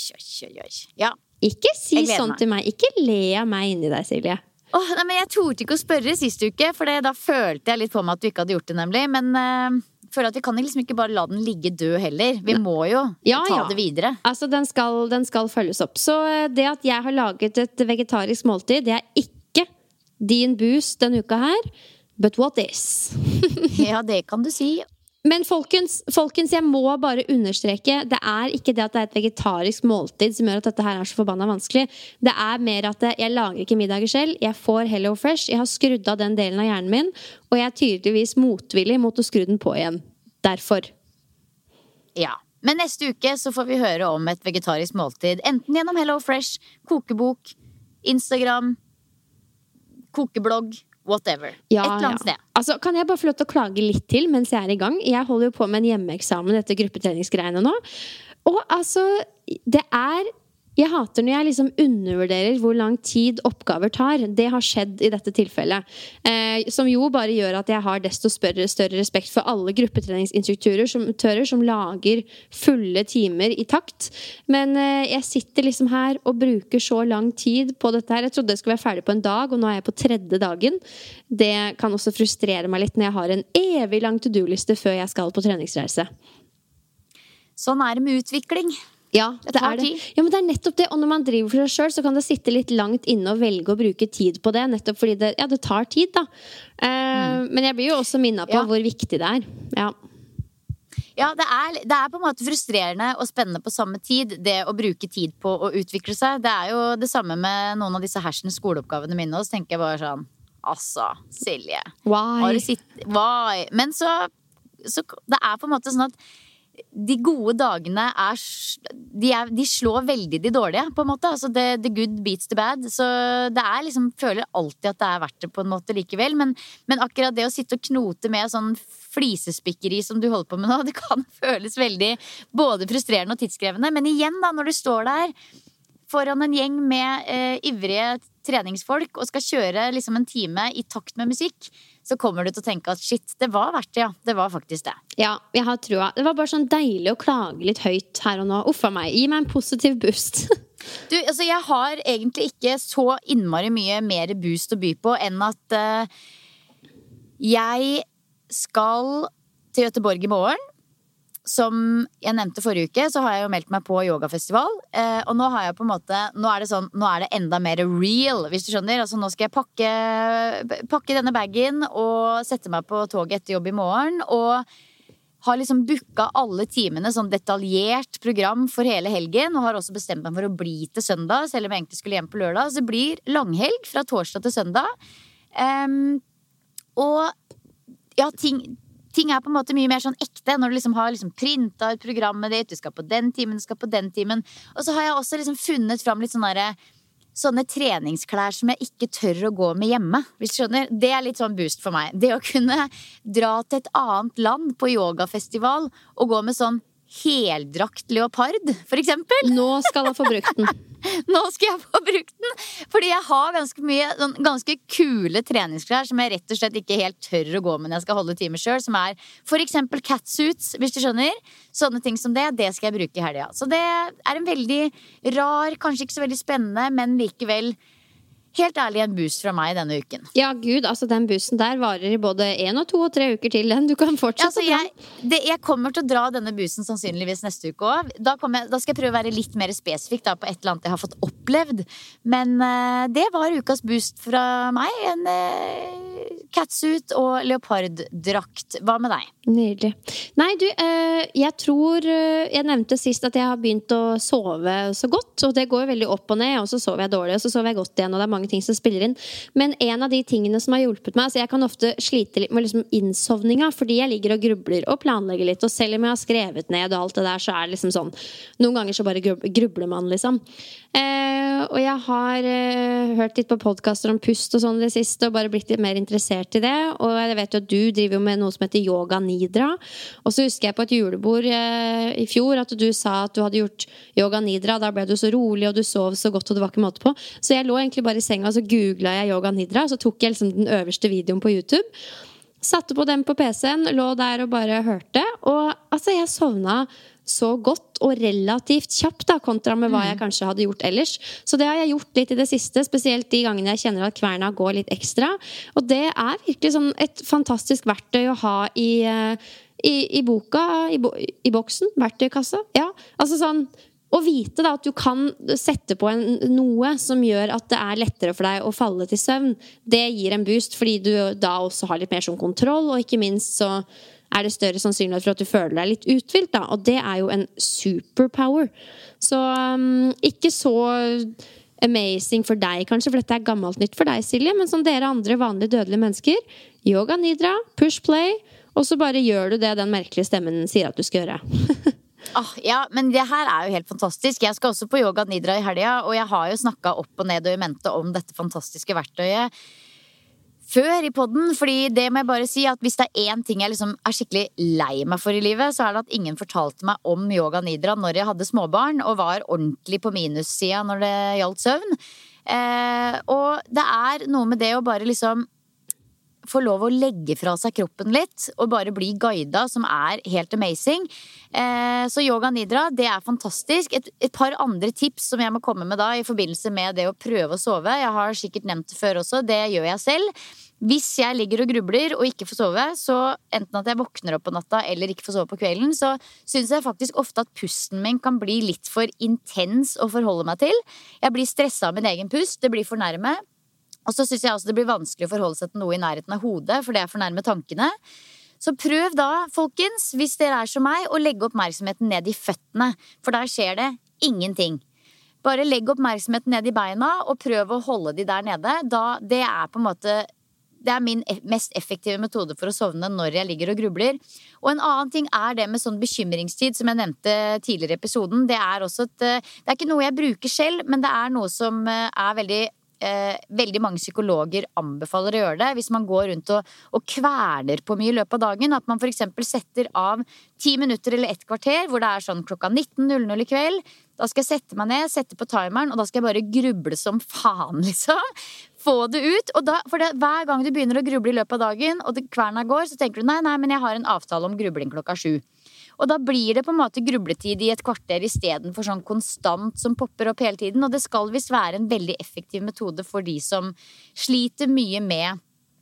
Ja. Ikke si sånn til meg, ikke le av meg inni deg, Silje. Nei, men jeg torde ikke å spørre sist uke, for da følte jeg litt på meg at du ikke hadde gjort det nemlig, men føler at vi kan liksom ikke bare la den ligge død heller. Vi må jo ta det videre. Altså, den skal følges opp. Så det at jeg har laget et vegetarisk måltid, det ikke din boost denne uka her, but what is? Ja, det kan du si. Men folkens, jeg må bare understreke, det ikke det at det et vegetarisk måltid som gjør at dette her så forbannet vanskelig. Det mer at jeg lager ikke middager selv, jeg får Hello Fresh, jeg har skrudd av den delen av hjernen min, og jeg tydeligvis motvillig mot å skru den på igjen. Derfor. Ja, men neste uke så får vi høre om et vegetarisk måltid, enten gjennom Hello Fresh, kokebok, Instagram, kokeblogg, whatever. Et eller annet sted. Altså, kan jeg bare få lov til å klage litt til mens jeg i gang? Jeg holder jo på med en hjemmeeksamen etter gruppetreningsgreiene nå. Og altså, jeg hater når jeg liksom undervurderer hvor lang tid oppgaver tar. Det har skjedd i dette tilfellet. Som jo bare gjør at jeg har desto større respekt for alle gruppetreningsinstruktører som lager fulle timer i takt. Men jeg sitter liksom her og bruker så lang tid på dette her. Jeg trodde jeg skulle være ferdig på en dag, og nå jeg på 3. dagen. Det kan også frustrere meg litt når jeg har en evig lang to-do-liste før jeg skal på treningsreise. Sånn det med utvikling. Ja, det det. Ja, men det nettopp det. Og når man driver for seg selv, så kan det sitte litt langt inne og velge å bruke tid på det, nettopp fordi det tar tid da. Men jeg blir jo også minnet på hvor viktig det Ja, det på en måte frustrerende og spennende på samme tid, det å bruke tid på å utvikle seg. Det jo det samme med noen av disse hersende skoleoppgavene mine, og så tenker jeg bare sånn, altså, Silje. Why? Men så det på en måte sånn at de gode dagene de slår veldig de dårlige, på en måte. Altså, the good beats the bad. Så det liksom, føler alltid at det verdt det på en måte likevel. Men akkurat det å sitte og knote med sånn flisespikkeri som du holder på med nå, det kan føles veldig både frustrerende og tidskrevende. Men igjen da, når du står der foran en gjeng med ivrige treningsfolk og skal kjøre liksom en time i takt med musikk, så kommer du til å tenke at shit, det var verdt det, ja. Det var faktisk det. Ja, jeg har trua. Det var bare sånn deilig å klage litt høyt her og nå. Uffa meg, gi meg en positiv boost. Du, altså jeg har egentlig ikke så innmari mye mer boost å by på enn at jeg skal til Göteborg i morgen. Som jeg nevnte forrige uke, så har jeg jo meldt meg på yogafestival. Og nå har jeg på en måte, nå det enda mer real, hvis du skjønner. Altså nå skal jeg pakke denne bagen og sette meg på toget etter jobb i morgen. Og har liksom booket alle timene, sånn detaljert program for hele helgen. Og har også bestemt meg for å bli til søndag, selv om jeg egentlig skulle hjem på lørdag. Så det blir langhelg fra torsdag til søndag. Og ja, ting på en måte mye mer sånn ekte når du liksom har liksom printet ut programmet ditt, du skal på den timen, du skal på den timen. Og så har jeg også liksom funnet fram litt sånne sånne treningsklær som jeg ikke tør å gå med hjemme, hvis du skjønner. Det litt sånn boost for meg. Det å kunne dra til et annet land på yogafestival og gå med sånn heldrakt leopard, for eksempel. Nå skal jeg få brukt den. Nå skal jeg få brukt den. Fordi jeg har ganske mye sånn, ganske kule treningsklær som jeg rett og slett ikke helt tør å gå med når jeg skal holde timer selv, som for eksempel catsuits, hvis du skjønner. Sånne ting som det skal jeg bruke i helgen. Så det en veldig rar, kanskje ikke så veldig spennende, men likevel helt ærlig en boost fra meg denne uken. Ja, Gud, altså den boosten der varer i både 1, 2 og 3 uker til den. Du kan fortsette jeg kommer til å dra denne boosten sannsynligvis neste uke også. Da skal jeg prøve å være litt mer spesifikk da, på et eller annet jeg har fått opplevd. Men det var ukas boost fra meg. En catsuit og leoparddrakt. Hva med deg? Nydelig. Nei, du, jeg tror jeg nevnte sist at jeg har begynt å sove så godt, og det går jo veldig opp og ned, og så sover jeg dårlig, og så sover jeg godt igjen, og det mange ting som spiller inn. Men en av de tingene som har hjulpet meg, altså jeg kan ofte slite litt med liksom innsovninga, fordi jeg ligger og grubler og planlegger litt, og selv om jeg har skrevet ned og alt det der, så det liksom sånn, noen ganger så bare grubler man liksom. Og jeg har hørt litt på podcaster om pust og sånn det siste, og bare blitt litt mer interessert i det, og jeg vet jo at du driver jo med noe som heter Yoga Nidra, og så husker jeg på et julebord i fjor at du sa at du hadde gjort Yoga Nidra, da ble du så rolig og du sov så godt og det var ikke måte på, så jeg lå egentlig bare i senga, og så googlet jeg Yoga Nidra, og så tok jeg liksom den øverste videoen på YouTube, satte på den på PC-en, lå der og bare hørte, og altså jeg sovna så godt og relativt kjapt da, kontra med hva jeg kanskje hadde gjort ellers. Så det har jeg gjort litt i det siste, spesielt de gangene jeg kjenner at kverna går litt ekstra. Og det virkelig sånn et fantastisk verktøy å ha i boka, i boksen, verktøykassa. Ja, altså sånn, å vite da at du kan sette på noe som gjør at det lettere for deg å falle til søvn, det gir en boost, fordi du da også har litt mer sånn kontroll, og ikke minst så det større sannsynlighet for at du føler deg litt uthvilt da, og det jo en superpower. Så ikke så amazing for deg kanskje, for dette gammelt nytt for deg, Silje, men som dere andre vanlige dødelige mennesker, Yoga Nidra, push play, og så bare gjør du det den merkelige stemmen sier at du skal gjøre. Ja, men det her jo helt fantastisk. Jeg skal også på Yoga Nidra i helgen, og jeg har jo snakket opp og ned og i mente om dette fantastiske verktøyet før i podden, fordi det må jeg bare si at hvis det en ting jeg liksom skikkelig lei meg for i livet, så det at ingen fortalte meg om Yoga Nidra når jeg hadde småbarn og var ordentlig på minussiden når det gjaldt søvn. Og det noe med det å bare liksom få lov å legge fra seg kroppen litt og bare bli guidet, som helt amazing. Så Yoga Nidra, det fantastisk. Et par andre tips som jeg må komme med da i forbindelse med det å prøve å sove. Jeg har sikkert nevnt det før også, det gjør jeg selv. Hvis jeg ligger og grubler og ikke får sove, så enten at jeg våkner opp på natta eller ikke får sove på kvelden, så synes jeg faktisk ofte at pusten min kan bli litt for intens å forholde meg til. Jeg blir stresset av min egen pust, det blir for nærme. Og så synes jeg også det blir vanskelig å forholde seg til noe i nærheten av hodet, for det for nærme tankene. Så prøv da, folkens, hvis dere som meg, å legge oppmerksomheten ned i føttene, for der skjer det ingenting. Bare legg oppmerksomheten ned i beina, og prøv å holde de der nede. Det på en måte, det min mest effektive metode for å sovne når jeg ligger og grubler. Og en annen ting det med sånn bekymringstid, som jeg nevnte tidligere i episoden. Det også det ikke noe jeg bruker selv, men det noe som veldig mange psykologer anbefaler å gjøre det hvis man går rundt og kverner på mye i løpet av dagen, at man for eksempel setter av 10 minutter eller 1 kvarter hvor det sånn klokka 19:00 i kveld, da skal jeg sette meg ned, sette på timeren, og da skal jeg bare gruble som faen liksom, få det ut, og hver gang du begynner å gruble i løpet av dagen og kverna går, så tenker du nei, men jeg har en avtale om grubling klokka 7. Og da blir det på en måte grubletid i 1 kvarter i stedet for sånn konstant som popper opp hele tiden. Og det skal visst være en veldig effektiv metode for de som sliter mye med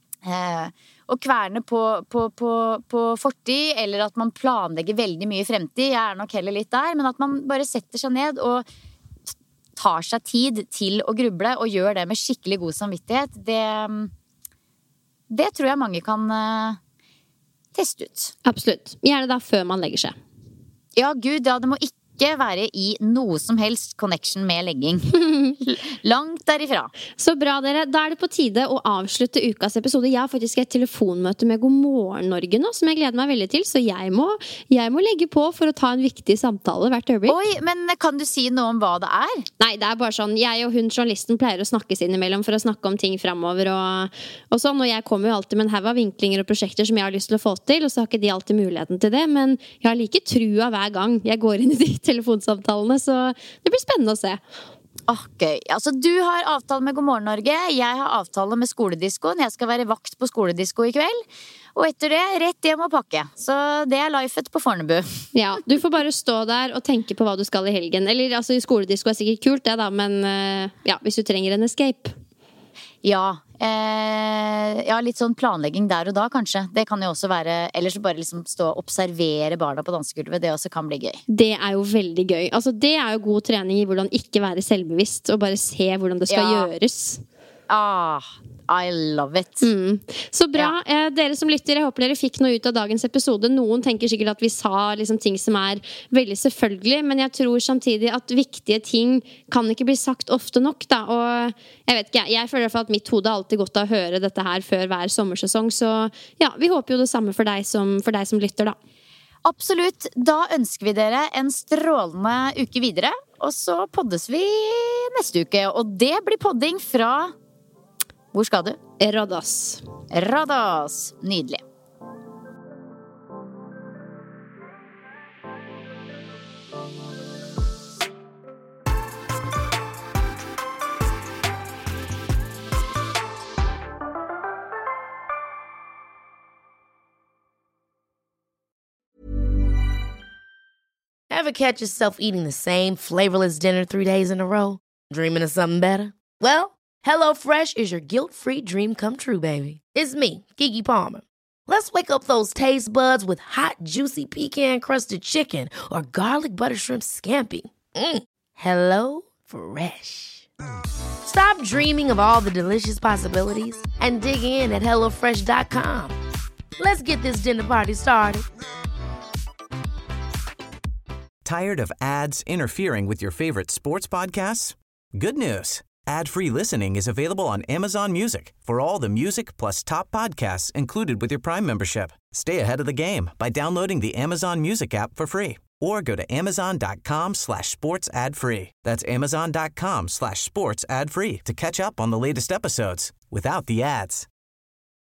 å kverne på fortid, eller at man planlegger veldig mye fremtid. Jeg nok heller litt der, men at man bare setter seg ned og tar seg tid til å gruble og gjør det med skikkelig god samvittighet. Det tror jeg mange kan teste ut. Absolutt. Gjerne da før man legger seg. Ja, Gud, ja, det må ikke være i noe som helst connection med legging. Langt derifra. Så bra, dere. Da det på tide å avslutte ukas episode. Jeg har faktisk et telefonmøte med God morgen Norge nå, som jeg gleder meg veldig til. Så jeg må legge på for å ta en viktig samtale hvert øyeblikk. Oi, men kan du si noe om hva det er? Nei, det er bare sånn, jeg og hun journalisten pleier å snakkes innimellom for å snakke om ting fremover og sånn, og jeg kommer jo alltid med en haug av vinklinger og prosjekter som jeg har lyst til å få til, og så har ikke de alltid muligheten til det, men jeg har like trua hver gang jeg går inn i de telefonsamtalene, så det blir spennende å se. Gøy. Altså, du har avtale med God morgen Norge, jeg har avtale med skolediskoen, jeg skal være vakt på skoledisko i kveld, og etter det, rett hjem og pakke. Så det er lifet på Fornebu. Ja, du får bare stå der og tenke på hva du skal i helgen. Eller, altså, skoledisko er sikkert kult det da, men ja, hvis du trenger en escape. Ja, litt sånn planlegging der og da kanskje. Det kan jo også være, eller så bare liksom stå og observere barna på dansegulvet. Det også kan bli gøy. Det er jo veldig gøy. Altså det er jo god trening i hvordan ikke være selvbevisst og bare se hvordan det skal gjøres. I love it. Så bra, dere som lytter, jeg håper dere fikk noe ut av dagens episode. Noen tenker sikkert at vi sa liksom ting som er veldig selvfølgelig, men jeg tror samtidig at viktige ting kan ikke bli sagt ofte nok da. Og jeg vet ikke, jeg føler i hvert fall at mitt hode har alltid godt av å høre dette her før hver sommersesong. Så ja, vi håper jo det samme for deg som lytter da. Absolutt, da ønsker vi dere en strålende uke videre. Og så poddes vi neste uke, og det blir podding fra... Hvor skal du? Rodos. Nydelig. Ever catch yourself eating the same flavorless dinner 3 days in a row? Dreaming of something better? Well, HelloFresh is your guilt-free dream come true, baby. It's me, Keke Palmer. Let's wake up those taste buds with hot, juicy pecan-crusted chicken or garlic butter shrimp scampi. Hello Fresh. Stop dreaming of all the delicious possibilities and dig in at HelloFresh.com. Let's get this dinner party started. Tired of ads interfering with your favorite sports podcasts? Good news. Ad-free listening is available on Amazon Music for all the music plus top podcasts included with your Prime membership. Stay ahead of the game by downloading the Amazon Music app for free or go to amazon.com/sports ad-free. That's amazon.com/sports ad-free to catch up on the latest episodes without the ads.